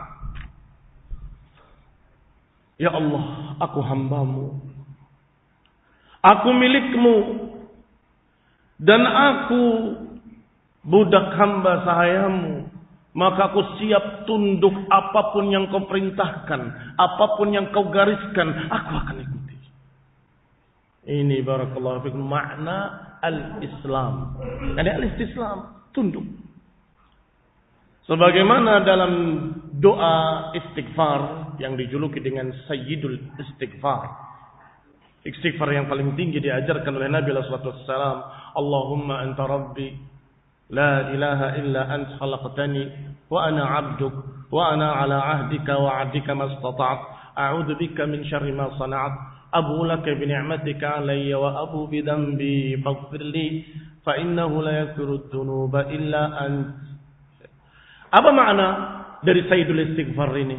Ya Allah, aku hambamu, aku milikmu, dan aku budak hamba sahayamu, maka aku siap tunduk apapun yang kau perintahkan, apapun yang kau gariskan, aku akan ikuti. Ini barakallahu fikum makna al-Islam. Ini al-istislam, tunduk. Sebagaimana dalam doa istighfar yang dijuluki dengan Sayyidul Istighfar, istighfar yang paling tinggi diajarkan oleh Nabi sallallahu alaihi wasallam, Allahumma anta rabbi la ilaha illa anta khalaqtani wa ana 'abduk wa ana 'ala 'ahdika wa 'adika mastata'tu a'udzu bika min syarri ma sana'tu abu laka bi ni'matika 'alayya wa abu bi dhanbi faghfir li fa innahu la yaghfiru dzunuba illa ant. Apa makna dari Sayyidul Istighfar ini?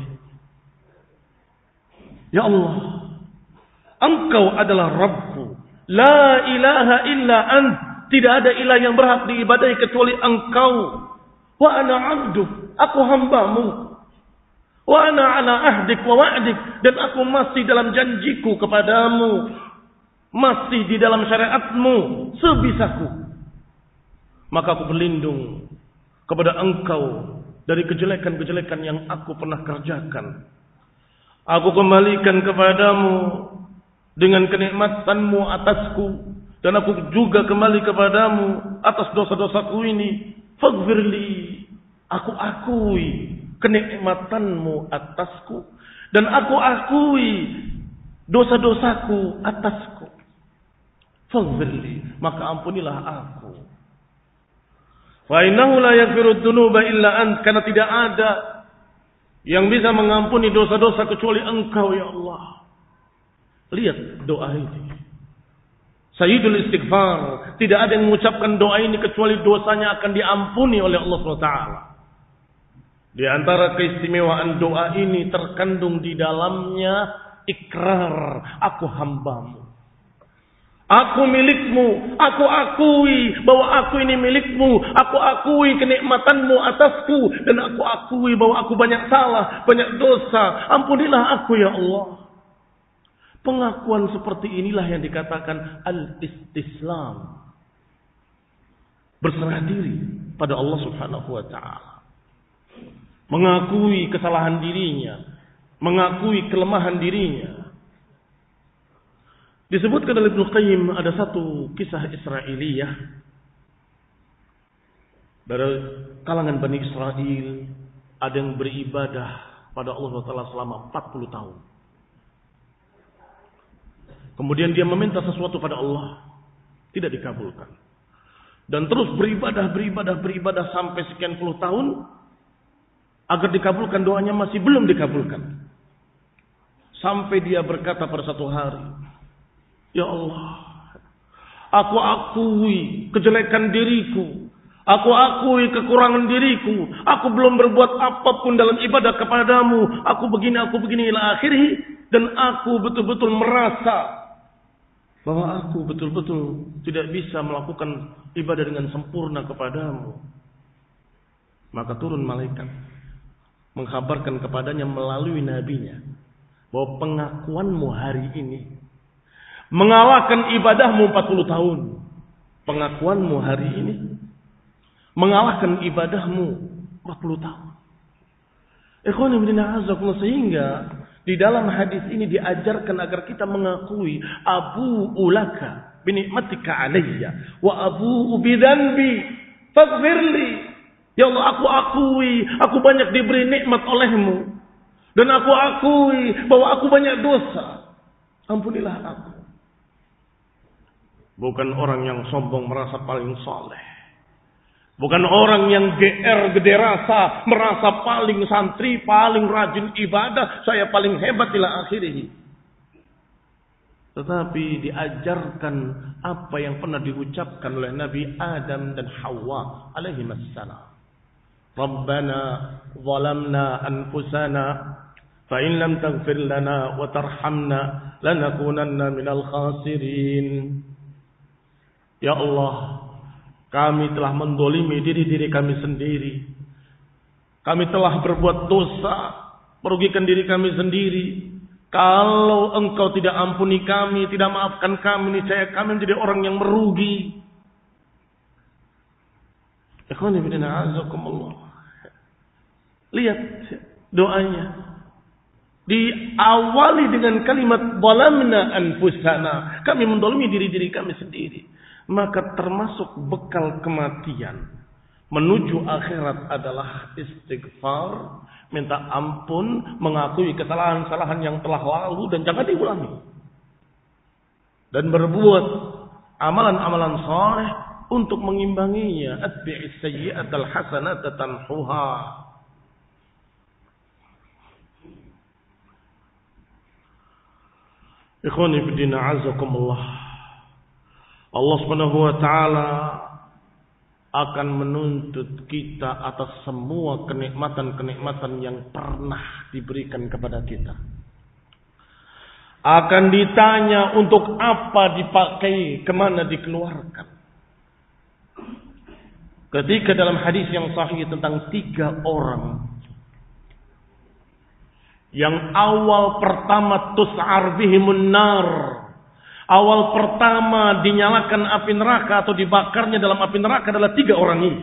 Ya Allah, Engkau adalah Rabbku, la ilaha illa ant. Tidak ada ilah yang berhak diibadahi kecuali Engkau. Wa ana 'abduk, aku hambamu. Wa ana 'ala ahdik wa wa'dik, dan aku masih dalam janjiku kepadamu, masih di dalam syariatmu sebisaku. Maka aku berlindung kepada Engkau dari kejelekan-kejelekan yang aku pernah kerjakan. Aku kembalikan kepadamu dengan kenikmatanmu atasku, dan aku juga kembali kepadamu atas dosa-dosaku ini. Faghfirli, aku akui kenikmatanmu atasku, dan aku akui dosa-dosaku atasku. Faghfirli, maka ampunilah aku. Fa innahu la yaghfiru dzunuba illa ant, karena tidak ada yang bisa mengampuni dosa-dosa kecuali Engkau ya Allah. Lihat doa ini. Sayyidul Istighfar, tidak ada yang mengucapkan doa ini kecuali dosanya akan diampuni oleh Allah subhanahu wa taala. Di antara keistimewaan doa ini terkandung di dalamnya ikrar, aku hambamu. Aku milikmu, aku akui bahwa aku ini milikmu, aku akui kenikmatanmu atasku, dan aku akui bahwa aku banyak salah, banyak dosa. Ampunilah aku ya Allah. Pengakuan seperti inilah yang dikatakan al-istislam. Berserah diri pada Allah subhanahu wa ta'ala. Mengakui kesalahan dirinya, mengakui kelemahan dirinya. Disebutkan oleh Ibnu Qayyim ada satu kisah Israiliyah dari kalangan Bani Israel, ada yang beribadah pada Allah subhanahu wa taala selama empat puluh tahun. Kemudian dia meminta sesuatu pada Allah, tidak dikabulkan. Dan terus beribadah, beribadah, beribadah sampai sekian puluh tahun agar dikabulkan doanya, masih belum dikabulkan. Sampai dia berkata pada satu hari, ya Allah, aku akui kejelekan diriku, aku akui kekurangan diriku, aku belum berbuat apapun dalam ibadah kepadamu, aku begini, aku begini ila akhirih, dan aku betul-betul merasa bahwa aku betul-betul tidak bisa melakukan ibadah dengan sempurna kepadamu. Maka turun malaikat mengkhabarkan kepadanya melalui nabinya bahwa pengakuanmu hari ini mengalahkan ibadahmu empat puluh tahun. Pengakuanmu hari ini mengalahkan ibadahmu empat puluh tahun. Ikhwan fillah, azakumullah, sehingga di dalam hadis ini diajarkan agar kita mengakui abu ulaka binikmatika alayya wa abu bidanbi faghfirli. Ya Allah, aku akui aku banyak diberi nikmat olehmu, dan aku akui bahwa aku banyak dosa. Ampunilah aku. Bukan orang yang sombong merasa paling saleh. Bukan orang yang G R gede rasa, merasa paling santri, paling rajin ibadah, saya paling hebat ila akhirih. Tetapi diajarkan apa yang pernah diucapkan oleh Nabi Adam dan Hawa alaihi wassalam. Rabbana zalamna anfusana fa in lam taghfir lana wa tarhamna lanakunanna minal khasirin. Ya Allah, kami telah mendolimi diri-diri kami sendiri. Kami telah berbuat dosa, merugikan diri kami sendiri. Kalau Engkau tidak ampuni kami, tidak maafkan kami, niscaya kami menjadi orang yang merugi. Ikhwan fillah, azakumullah. Lihat doanya. Diawali dengan kalimat zalamna anfusana. Kami mendolimi diri-diri kami sendiri. Maka termasuk bekal kematian menuju akhirat adalah istighfar, minta ampun, mengakui kesalahan-kesalahan yang telah lalu dan jangan diulangi, dan berbuat amalan-amalan saleh untuk mengimbanginya. Atbi'is sayyi'atal hasanata tamhuha. Ikhwani fi din, azakumullah. Allah Subhanahu wa taala akan menuntut kita atas semua kenikmatan-kenikmatan yang pernah diberikan kepada kita. Akan ditanya untuk apa dipakai, kemana dikeluarkan. Ketika dalam hadis yang sahih tentang tiga orang yang awal pertama tus'ar bihimun nar, awal pertama dinyalakan api neraka atau dibakarnya dalam api neraka adalah tiga orang ini.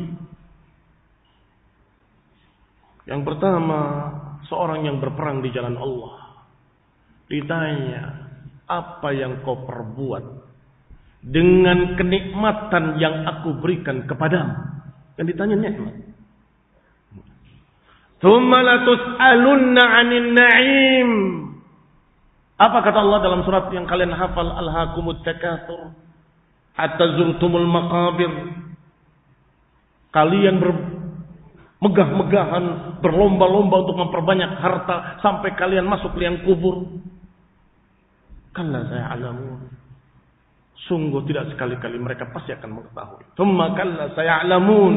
Yang pertama, seorang yang berperang di jalan Allah. Ditanya, apa yang kau perbuat dengan kenikmatan yang aku berikan kepadamu? Yang ditanya nikmat. Tsumma la tus'alunna 'anil na'im. Apa kata Allah dalam surat yang kalian hafal, Alhaakumut takatsur hatta zurtumul maqabir. Kalian bermegah-megahan, berlomba-lomba untuk memperbanyak harta sampai kalian masuk liang kubur. Kalla saya'lamun. Sungguh tidak sekali-kali mereka pasti akan mengetahui. Tsumma kalla saya'lamun.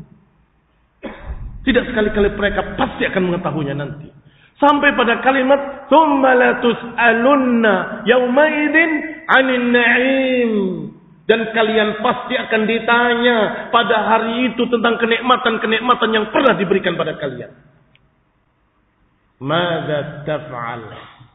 Tidak sekali-kali mereka pasti akan mengetahuinya nanti. Sampai pada kalimat tsumma la tus'alunna yauma idzin 'anil na'im. Dan kalian pasti akan ditanya pada hari itu tentang kenikmatan-kenikmatan yang pernah diberikan pada kalian. Madza taf'al?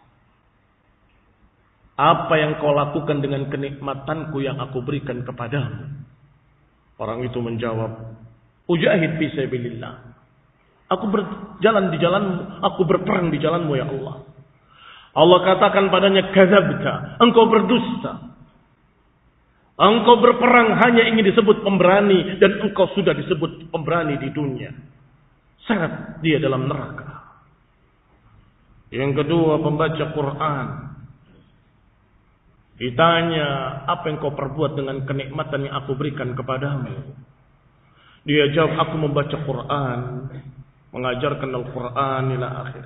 Apa yang kau lakukan dengan kenikmatanku yang aku berikan kepadamu? Orang itu menjawab, ujahid fi sabilillah. Aku berjalan di jalanmu, aku berperang di jalanmu ya Allah. Allah katakan padanya, kadzabta, engkau berdusta. Engkau berperang hanya ingin disebut pemberani, dan engkau sudah disebut pemberani di dunia. Seret dia dalam neraka. Yang kedua, pembaca Quran. Ditanya, apa yang kau perbuat dengan kenikmatan yang aku berikan kepadamu? Dia jawab, aku membaca Quran, mengajarkan Al-Quran ila akhir.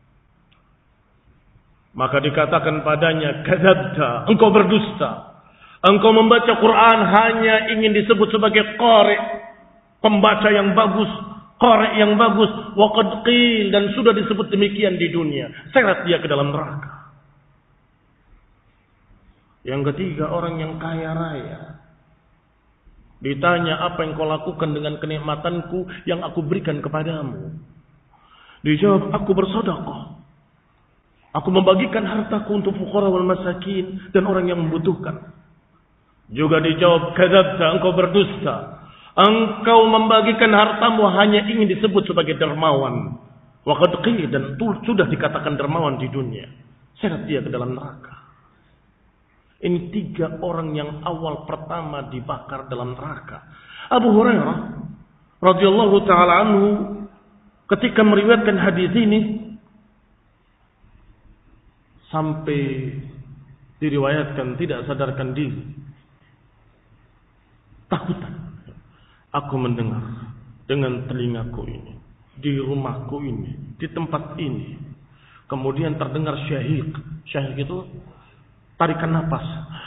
Maka dikatakan padanya, kadzabta, engkau berdusta. Engkau membaca Quran hanya ingin disebut sebagai qari, pembaca yang bagus, qari yang bagus, wa qad qil, dan sudah disebut demikian di dunia. Seret dia ke dalam neraka. Yang ketiga, orang yang kaya raya. Ditanya, apa yang kau lakukan dengan kenikmatanku yang aku berikan kepadamu? Dijawab, aku bersedekah. Aku membagikan hartaku untuk fuqara wal masakin dan orang yang membutuhkan. Juga dijawab, kadzabta, engkau berdusta. Engkau membagikan hartamu hanya ingin disebut sebagai dermawan. Wa qad qila, dan sudah dikatakan dermawan di dunia. Seret dia ke dalam neraka. Ini tiga orang yang awal pertama dibakar dalam neraka. Abu Hurairah radhiyallahu taala anhu ketika meriwayatkan hadis ini sampai diriwayatkan tidak sadarkan diri, takutan. Aku mendengar dengan telingaku ini, di rumahku ini, di tempat ini. Kemudian terdengar syahik. Syahik itu tarikan nafas.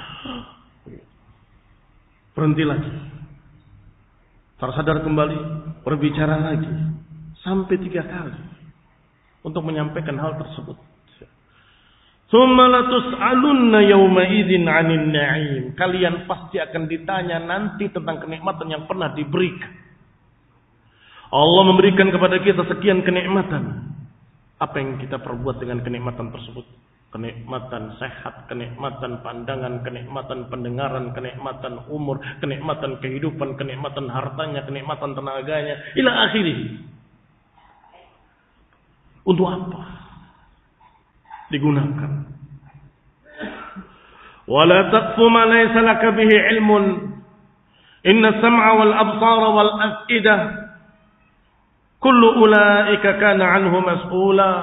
Berhenti lagi. Tersadar kembali, berbicara lagi. Sampai tiga kali. Untuk menyampaikan hal tersebut. Tsumma latus'alunna yawma idzin 'anil na'im. Kalian pasti akan ditanya nanti tentang kenikmatan yang pernah diberikan. Allah memberikan kepada kita sekian kenikmatan. Apa yang kita perbuat dengan kenikmatan tersebut? Kenikmatan sehat, kenikmatan pandangan, kenikmatan pendengaran, kenikmatan umur, kenikmatan kehidupan, kenikmatan hartanya, kenikmatan tenaganya, ila akhirih. Untuk apa digunakan? Wala taqfu ma laysa laka bihi ilmun. Inna sam'a wal absara wal af'idah kullu ulaika kana 'anhu mas'ula.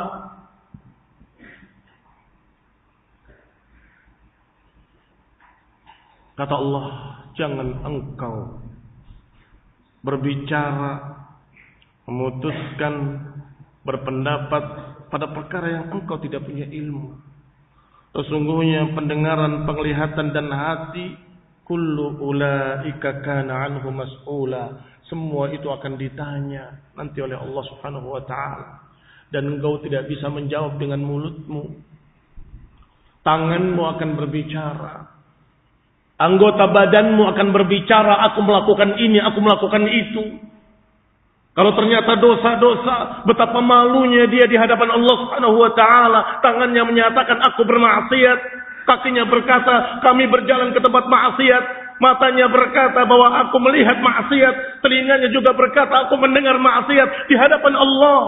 Kata Allah, jangan engkau berbicara, memutuskan, berpendapat pada perkara yang engkau tidak punya ilmu. Sesungguhnya pendengaran, penglihatan dan hati Kullu ulaika kana anhu mas'ula. Semua itu akan ditanya nanti oleh Allah Subhanahu wa taala. Dan engkau tidak bisa menjawab dengan mulutmu. Tanganmu akan berbicara. Anggota badanmu akan berbicara, aku melakukan ini, aku melakukan itu. Kalau ternyata dosa-dosa, betapa malunya dia di hadapan Allah Subhanahu wa taala. Tangannya menyatakan aku bermaksiat, kakinya berkata kami berjalan ke tempat maksiat, matanya berkata bahwa aku melihat maksiat, telinganya juga berkata aku mendengar maksiat di hadapan Allah.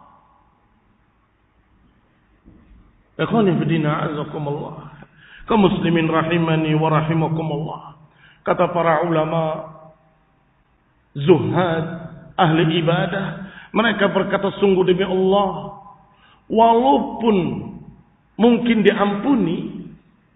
Ikhwani fi din, a'azakumullah. Kaum muslimin rahimani wa rahimakumullah. Kata para ulama zuhad, ahli ibadah, mereka berkata sungguh demi Allah, walaupun mungkin diampuni,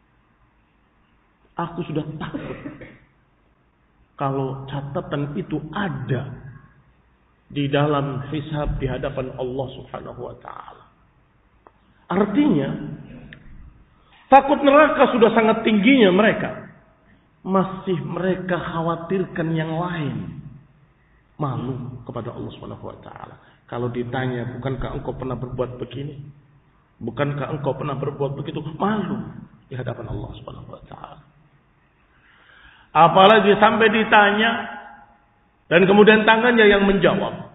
aku sudah takut kalau catatan itu ada di dalam hisab di hadapan Allah Subhanahu wa taala. Artinya, takut neraka sudah sangat tingginya mereka. Masih mereka khawatirkan yang lain. Malu kepada Allah Subhanahu wa taala. Kalau ditanya, bukankah engkau pernah berbuat begini? Bukankah engkau pernah berbuat begitu? Malu di hadapan Allah Subhanahu wa taala. Apalagi sampai ditanya dan kemudian tangannya yang menjawab.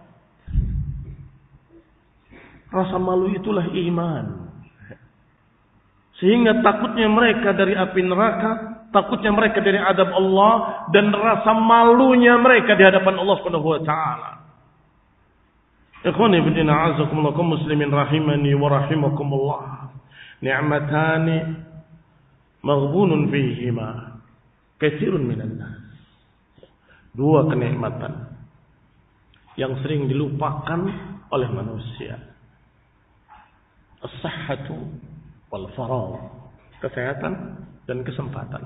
Rasa malu itulah iman. Sehingga takutnya mereka dari api neraka, takutnya mereka dari azab Allah, dan rasa malunya mereka di hadapan Allah Subhanahu wa taala. Ikhwani fillah, a'azakumullah, kaum muslimin rahimani wa rahimakumullah. Ni'matani maghbunun fihima katsirun minan nas. Dua kenikmatan yang sering dilupakan oleh manusia. As-sihhatu wal faragh, kesehatan dan kesempatan.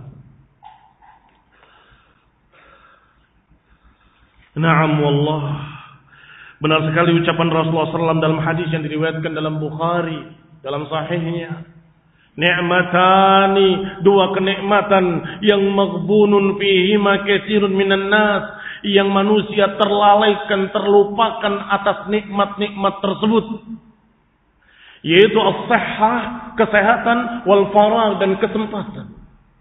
Na'am wallah, benar sekali ucapan Rasulullah sallallahu alaihi wasallam dalam hadis yang diriwayatkan dalam Bukhari dalam sahihnya. Ni'matani, dua kenikmatan yang maghbunun fihima katsirun minan nas, yang manusia terlalaikan, terlupakan atas nikmat-nikmat tersebut, yaitu as-sihhah, kesehatan, wal faragh, dan kesempatan.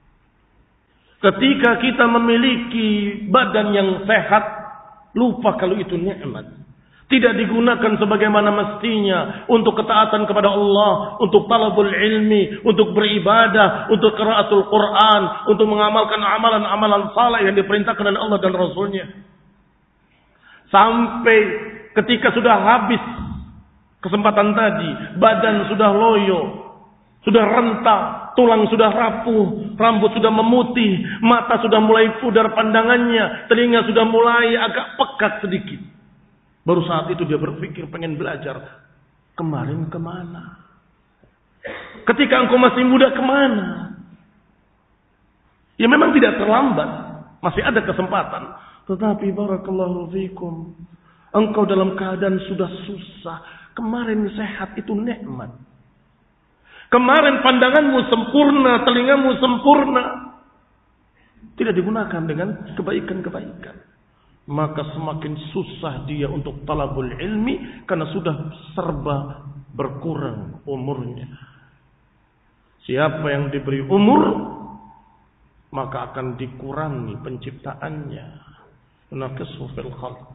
Ketika kita memiliki badan yang sehat, lupa kalau itu nikmat. Tidak digunakan sebagaimana mestinya untuk ketaatan kepada Allah, untuk talabul ilmi, untuk beribadah, untuk qiraatul Quran, untuk mengamalkan amalan-amalan saleh yang diperintahkan oleh Allah dan Rasulnya. Sampai ketika sudah habis kesempatan tadi, badan sudah loyo, sudah rentah, tulang sudah rapuh, rambut sudah memutih, mata sudah mulai pudar pandangannya, telinga sudah mulai agak pekat sedikit. Baru saat itu dia berpikir pengen belajar. Kemarin kemana? Ketika engkau masih muda kemana? Ya memang tidak terlambat, masih ada kesempatan. Tetapi barakallahu fikum, engkau dalam keadaan sudah susah. Kemarin sehat itu nikmat. Kemarin pandanganmu sempurna, telingamu sempurna, tidak digunakan dengan kebaikan-kebaikan. Maka semakin susah dia untuk talabul ilmi karena sudah serba berkurang umurnya. Siapa yang diberi umur, maka akan dikurangi penciptaannya. Naqisu fil khalq.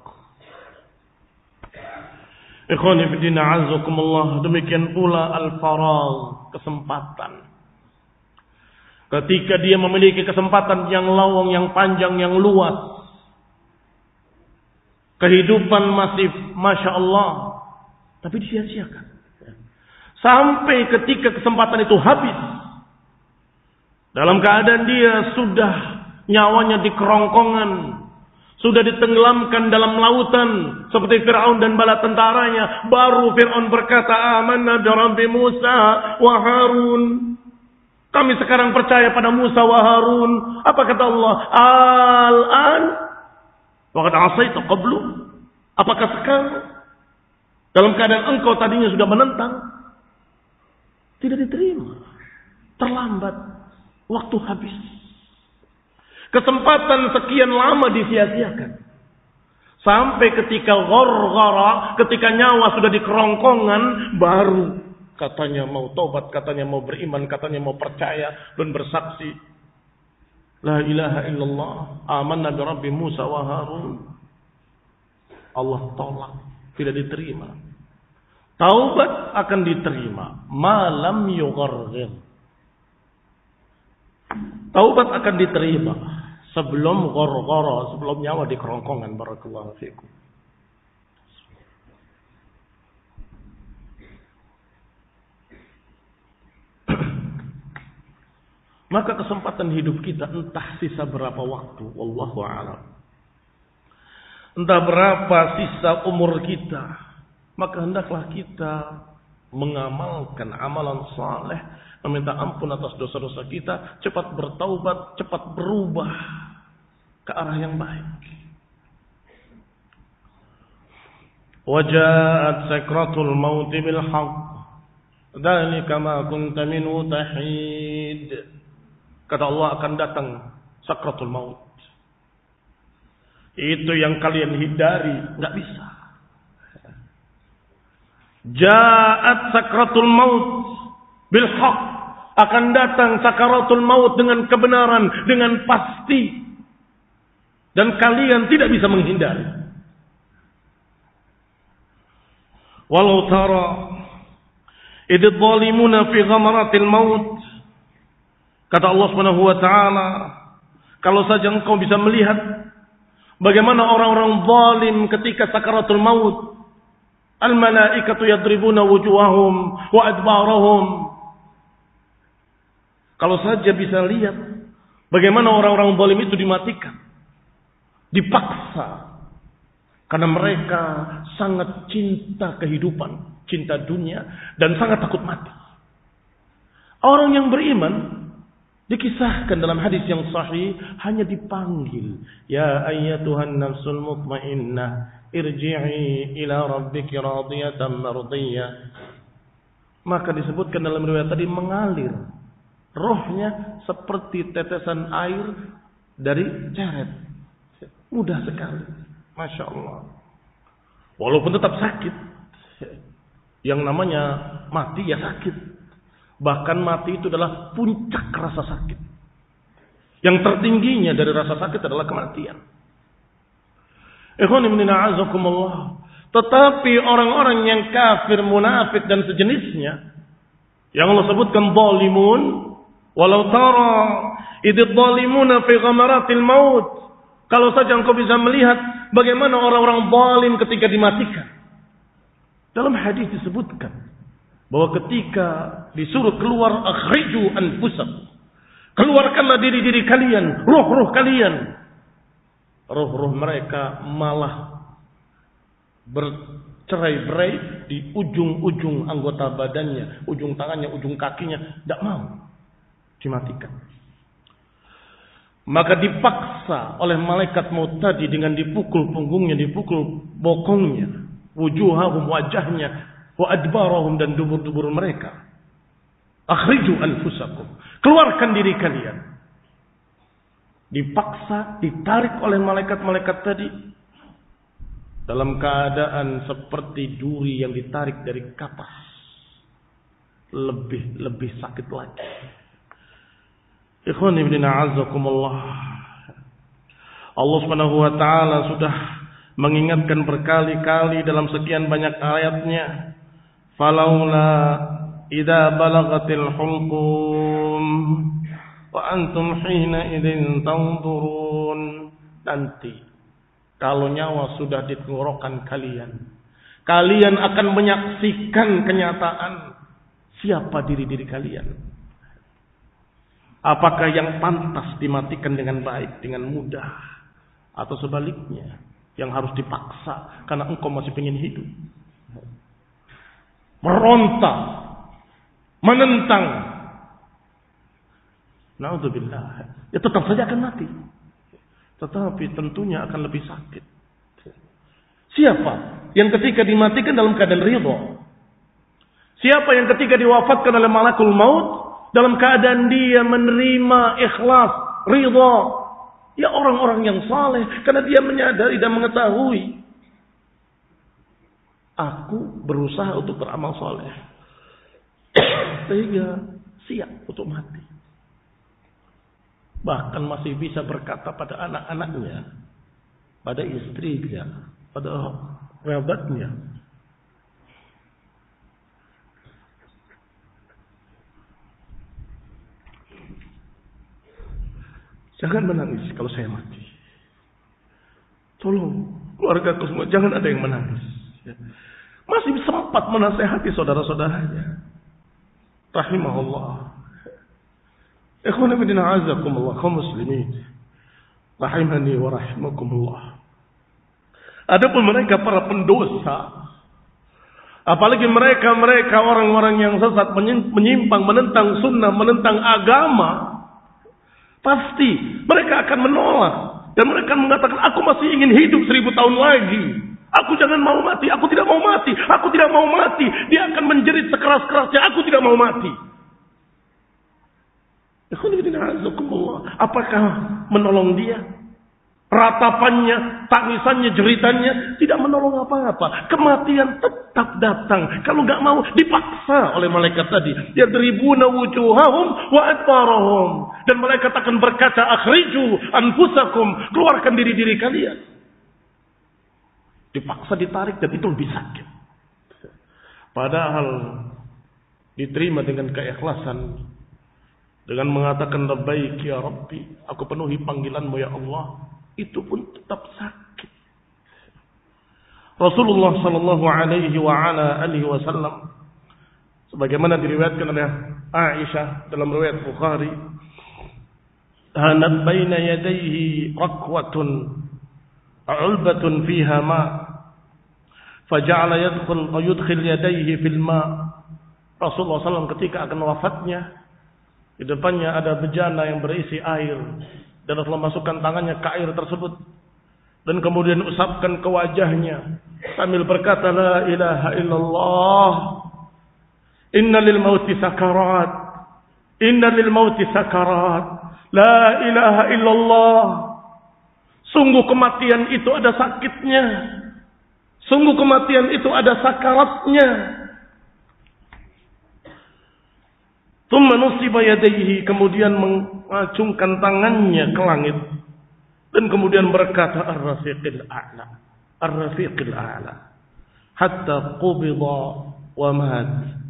Ikhwani fi din, a'azzakumullah. Demikian pula al-faragh, kesempatan. Ketika dia memiliki kesempatan yang lawang, yang panjang, yang luas, kehidupan masih Masya Allah, tapi disia-siakan. Sampai ketika kesempatan itu habis, dalam keadaan dia sudah nyawanya di kerongkongan, sudah ditenggelamkan dalam lautan seperti Fir'aun dan bala tentaranya, baru Fir'aun berkata, amanna bi Rabbi Musa wa Harun. Kami sekarang percaya pada Musa wa Harun. Apa kata Allah? Al-an wa qad asaita qablu. Apakah sekarang dalam keadaan engkau tadinya sudah menentang? Tidak diterima. Terlambat. Waktu habis. Kesempatan sekian lama disia-siakan. Sampai ketika gharghara, ketika nyawa sudah di kerongkongan, baru katanya mau tobat, katanya mau beriman, katanya mau percaya dan bersaksi. La ilaha illallah, amanna bi Rabbi Musa wa Harun. Allah tolak, tidak diterima. Taubat akan diterima malam yugharghir. Taubat akan diterima sebelum gharghara, sebelum nyawa di kerongkongan. Barakallahu fikum. Maka kesempatan hidup kita entah sisa berapa waktu, wallahu a'lam. Entah berapa sisa umur kita, maka hendaklah kita mengamalkan amalan saleh, meminta ampun atas dosa-dosa kita, cepat bertaubat, cepat berubah ke arah yang baik. Waja'at sakratul maut bil haqq, dzalika ma kunta minhu tahid. Kata Allah, akan datang sakratul maut. Itu yang kalian hindari, enggak bisa. Ja'at sakratul maut bil haqq, akan datang sakaratul maut dengan kebenaran, dengan pasti. Dan kalian tidak bisa menghindari. Walau tara idh dhalimuna fi ghamaratil maut, kata Allah Subhanahu wa taala, kalau saja engkau bisa melihat bagaimana orang-orang zalim ketika sakaratul maut, al malaikatu yadribuna wujuhahum wa adbarahum. Kalau saja bisa lihat bagaimana orang-orang zalim itu dimatikan, dipaksa, karena mereka sangat cinta kehidupan, cinta dunia, dan sangat takut mati. Orang yang beriman dikisahkan dalam hadis yang sahih hanya dipanggil, ya ayyatuhan nafsul mutmainnah irji'i ila rabbiki radiyatan mardiyah. Maka disebutkan dalam riwayat tadi mengalir rohnya seperti tetesan air dari ceret. Mudah sekali, masya Allah. Walaupun tetap sakit, yang namanya mati ya sakit. Bahkan mati itu adalah puncak rasa sakit. Yang tertingginya dari rasa sakit adalah kematian. Ikhwan ibn a'azakumullah. Tetapi orang-orang yang kafir, munafik dan sejenisnya, yang Allah sebutkan zalimun, walau tara idh zalimuna fi ghamaratil maut, kalau saja engkau bisa melihat bagaimana orang-orang zalim ketika dimatikan. Dalam hadis disebutkan bahwa ketika disuruh keluar, akhriju anfusakum, keluarkanlah diri-diri kalian, ruh-ruh kalian. Ruh-ruh mereka malah bercerai-berai di ujung-ujung anggota badannya, ujung tangannya, ujung kakinya, tidak mau dimatikan. Maka dipaksa oleh malaikat maut tadi dengan dipukul punggungnya, dipukul bokongnya, wujuhahum, wajahnya, wa adbarahum, dan dubur-dubur mereka. Akhriju anfusakum, keluarkan diri kalian. Dipaksa, ditarik oleh malaikat-malaikat tadi dalam keadaan seperti duri yang ditarik dari kapas. Lebih lebih sakit lagi. Ikhwan ibn a'azakumullah. Allah Subhanahu wa taala sudah mengingatkan berkali-kali dalam sekian banyak ayatnya, falaula idza balagatil hulqum wa antum hina idzin tanzurun. Nanti kalau nyawa sudah di tenggorokan kalian, kalian akan menyaksikan kenyataan siapa diri-diri kalian. Apakah yang pantas dimatikan dengan baik, dengan mudah, atau sebaliknya yang harus dipaksa karena engkau masih ingin hidup, meronta, menentang, naudzubillah, ya tetap saja akan mati, tetapi tentunya akan lebih sakit. Siapa yang ketika dimatikan dalam keadaan ridha? Siapa yang ketika diwafatkan oleh malakul maut dalam keadaan dia menerima ikhlas, ridha? Ya orang-orang yang saleh, karena dia menyadari dan mengetahui, aku berusaha untuk beramal saleh, sehingga siap untuk mati. Bahkan masih bisa berkata pada anak-anaknya, pada istrinya, pada kerabatnya, jangan menangis kalau saya mati. Tolong keluargaku semua jangan ada yang menangis. Masih sempat menasehati saudara-saudaranya. Rahimahullah. Ikhwan fillah a'azzakumullah kaum muslimin. Rahimani wa rahimakumullah. Adapun mereka para pendosa, apalagi mereka-mereka orang-orang yang sesat, menyimpang, menentang sunnah, menentang agama, pasti mereka akan menolak. Dan mereka mengatakan, aku masih ingin hidup seribu tahun lagi. Aku jangan mau mati, aku tidak mau mati, aku tidak mau mati. Dia akan menjerit sekeras-kerasnya, aku tidak mau mati. Apakah menolong dia? Ratapannya, tangisannya, jeritannya tidak menolong apa-apa. Kematian tetap datang. Kalau nggak mau, dipaksa oleh malaikat tadi. Yadribuna wujuhahum wa adbarahum. Dan malaikat akan berkata, akhriju anfusakum, keluarkan diri-diri kalian. Dipaksa ditarik dan itu lebih sakit. Padahal diterima dengan keikhlasan, dengan mengatakan labbaik ya Rabbi, aku penuhi panggilanmu ya Allah, itu pun tetap sakit. Rasulullah sallallahu alaihi wa ala alihi wasallam, sebagaimana diriwayatkan oleh Aisyah dalam riwayat Bukhari, hanat baina yadayhi raqwatun ulbatun fiha ma faja'ala yadkhul wa yudkhil yadayhi fil ma. Rasulullah sallallahu alaihi wasallam ketika akan wafatnya, di depannya ada bejana yang berisi air, dan Rasulullah masukkan tangannya ke air tersebut dan kemudian usapkan ke wajahnya sambil berkata, la ilaha illallah, inna lil mauti sakarat, inna lil mauti sakarat, la ilaha illallah. Sungguh kematian itu ada sakitnya, sungguh kematian itu ada sakaratnya. Tsumma nusiba yadayhi, kemudian mengacungkan tangannya ke langit dan kemudian berkata, ar-rafiqil a'la, ar-rafiqil a'la, hatta qubida wa mat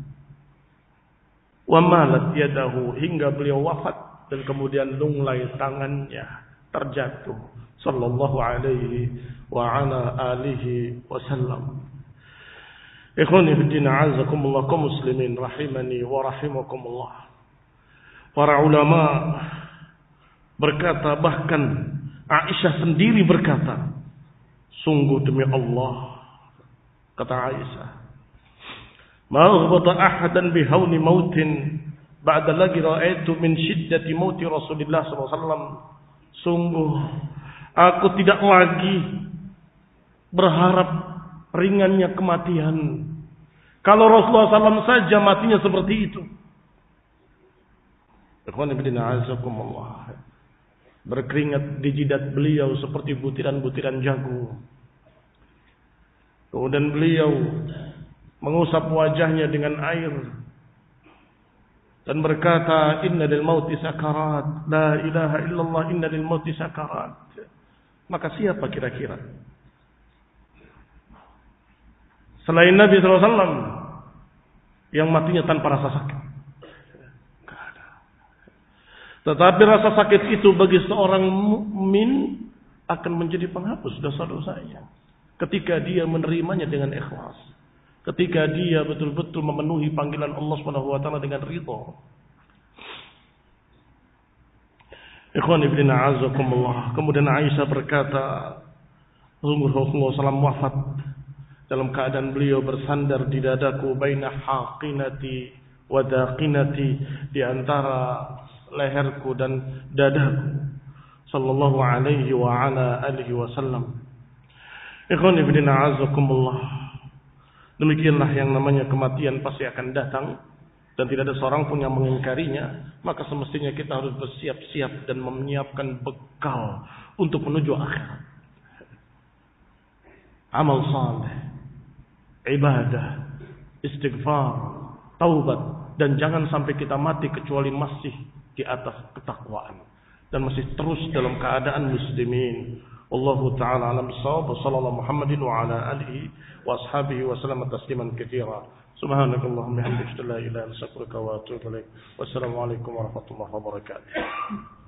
wa malat yadahu, hingga beliau wafat dan kemudian lunglai tangannya, terjatuh, sallallahu alaihi wa ala alihi wasallam. Ikhwani fiddin a'azakumullah kaum muslimin rahimani wa rahimakumullah. Para ulama berkata, bahkan Aisyah sendiri berkata, sungguh demi Allah, kata Aisyah, ma aghbata ahadan bihawni mautin ba'da lagi ra'aitu min syiddati mauti Rasulullah sallallahu alaihi wasallam. Sungguh aku tidak lagi berharap ringannya kematian kalau Rasulullah sallallahu alaihi wasallam saja matinya seperti itu. Ikhwan fillah a'azakumullah. Berkeringat di jidat beliau seperti butiran-butiran jagung. Kemudian beliau mengusap wajahnya dengan air dan berkata, inna lil mauti sakarat, la ilaha illallah, inna lil mauti sakarat. Maka siapa kira-kira selain Nabi sallallahu alaihi wasallam yang matinya tanpa rasa sakit? Tidak ada. Tetapi rasa sakit itu bagi seorang mukmin akan menjadi penghapus dosa-dosanya ketika dia menerimanya dengan ikhlas, ketika dia betul-betul memenuhi panggilan Allah Subhanahu wa taala dengan ridha. Ikhwan ibn a'azakumullah. Kemudian Aisyah berkata, sungguh Rasulullah sallallahu alaihi wasallam wafat dalam keadaan beliau bersandar di dadaku, baina haqinati wa daqinati, di antara leherku dan dadaku, sallallahu alaihi wa ala alihi wasallam. Ikhwan ibn a'azakumullah. Demikianlah yang namanya kematian pasti akan datang. dan tidak ada seorang pun yang mengingkarinya, maka semestinya kita harus bersiap-siap dan menyiapkan bekal untuk menuju akhirat. Amal saleh, ibadah, istighfar, taubat, dan jangan sampai kita mati kecuali masih di atas ketakwaan dan masih terus dalam keadaan muslimin. Wallahu ta'ala alam bissawab. Sallallahu Muhammadin wa ala alihi wa ashabihi wa sallam tasliman katsira. Subhanakallahumma wa bihamdika la ilaha illa anta astaghfiruka wa atubu ilaik. Wassalamu alaikum warahmatullahi wabarakatuh.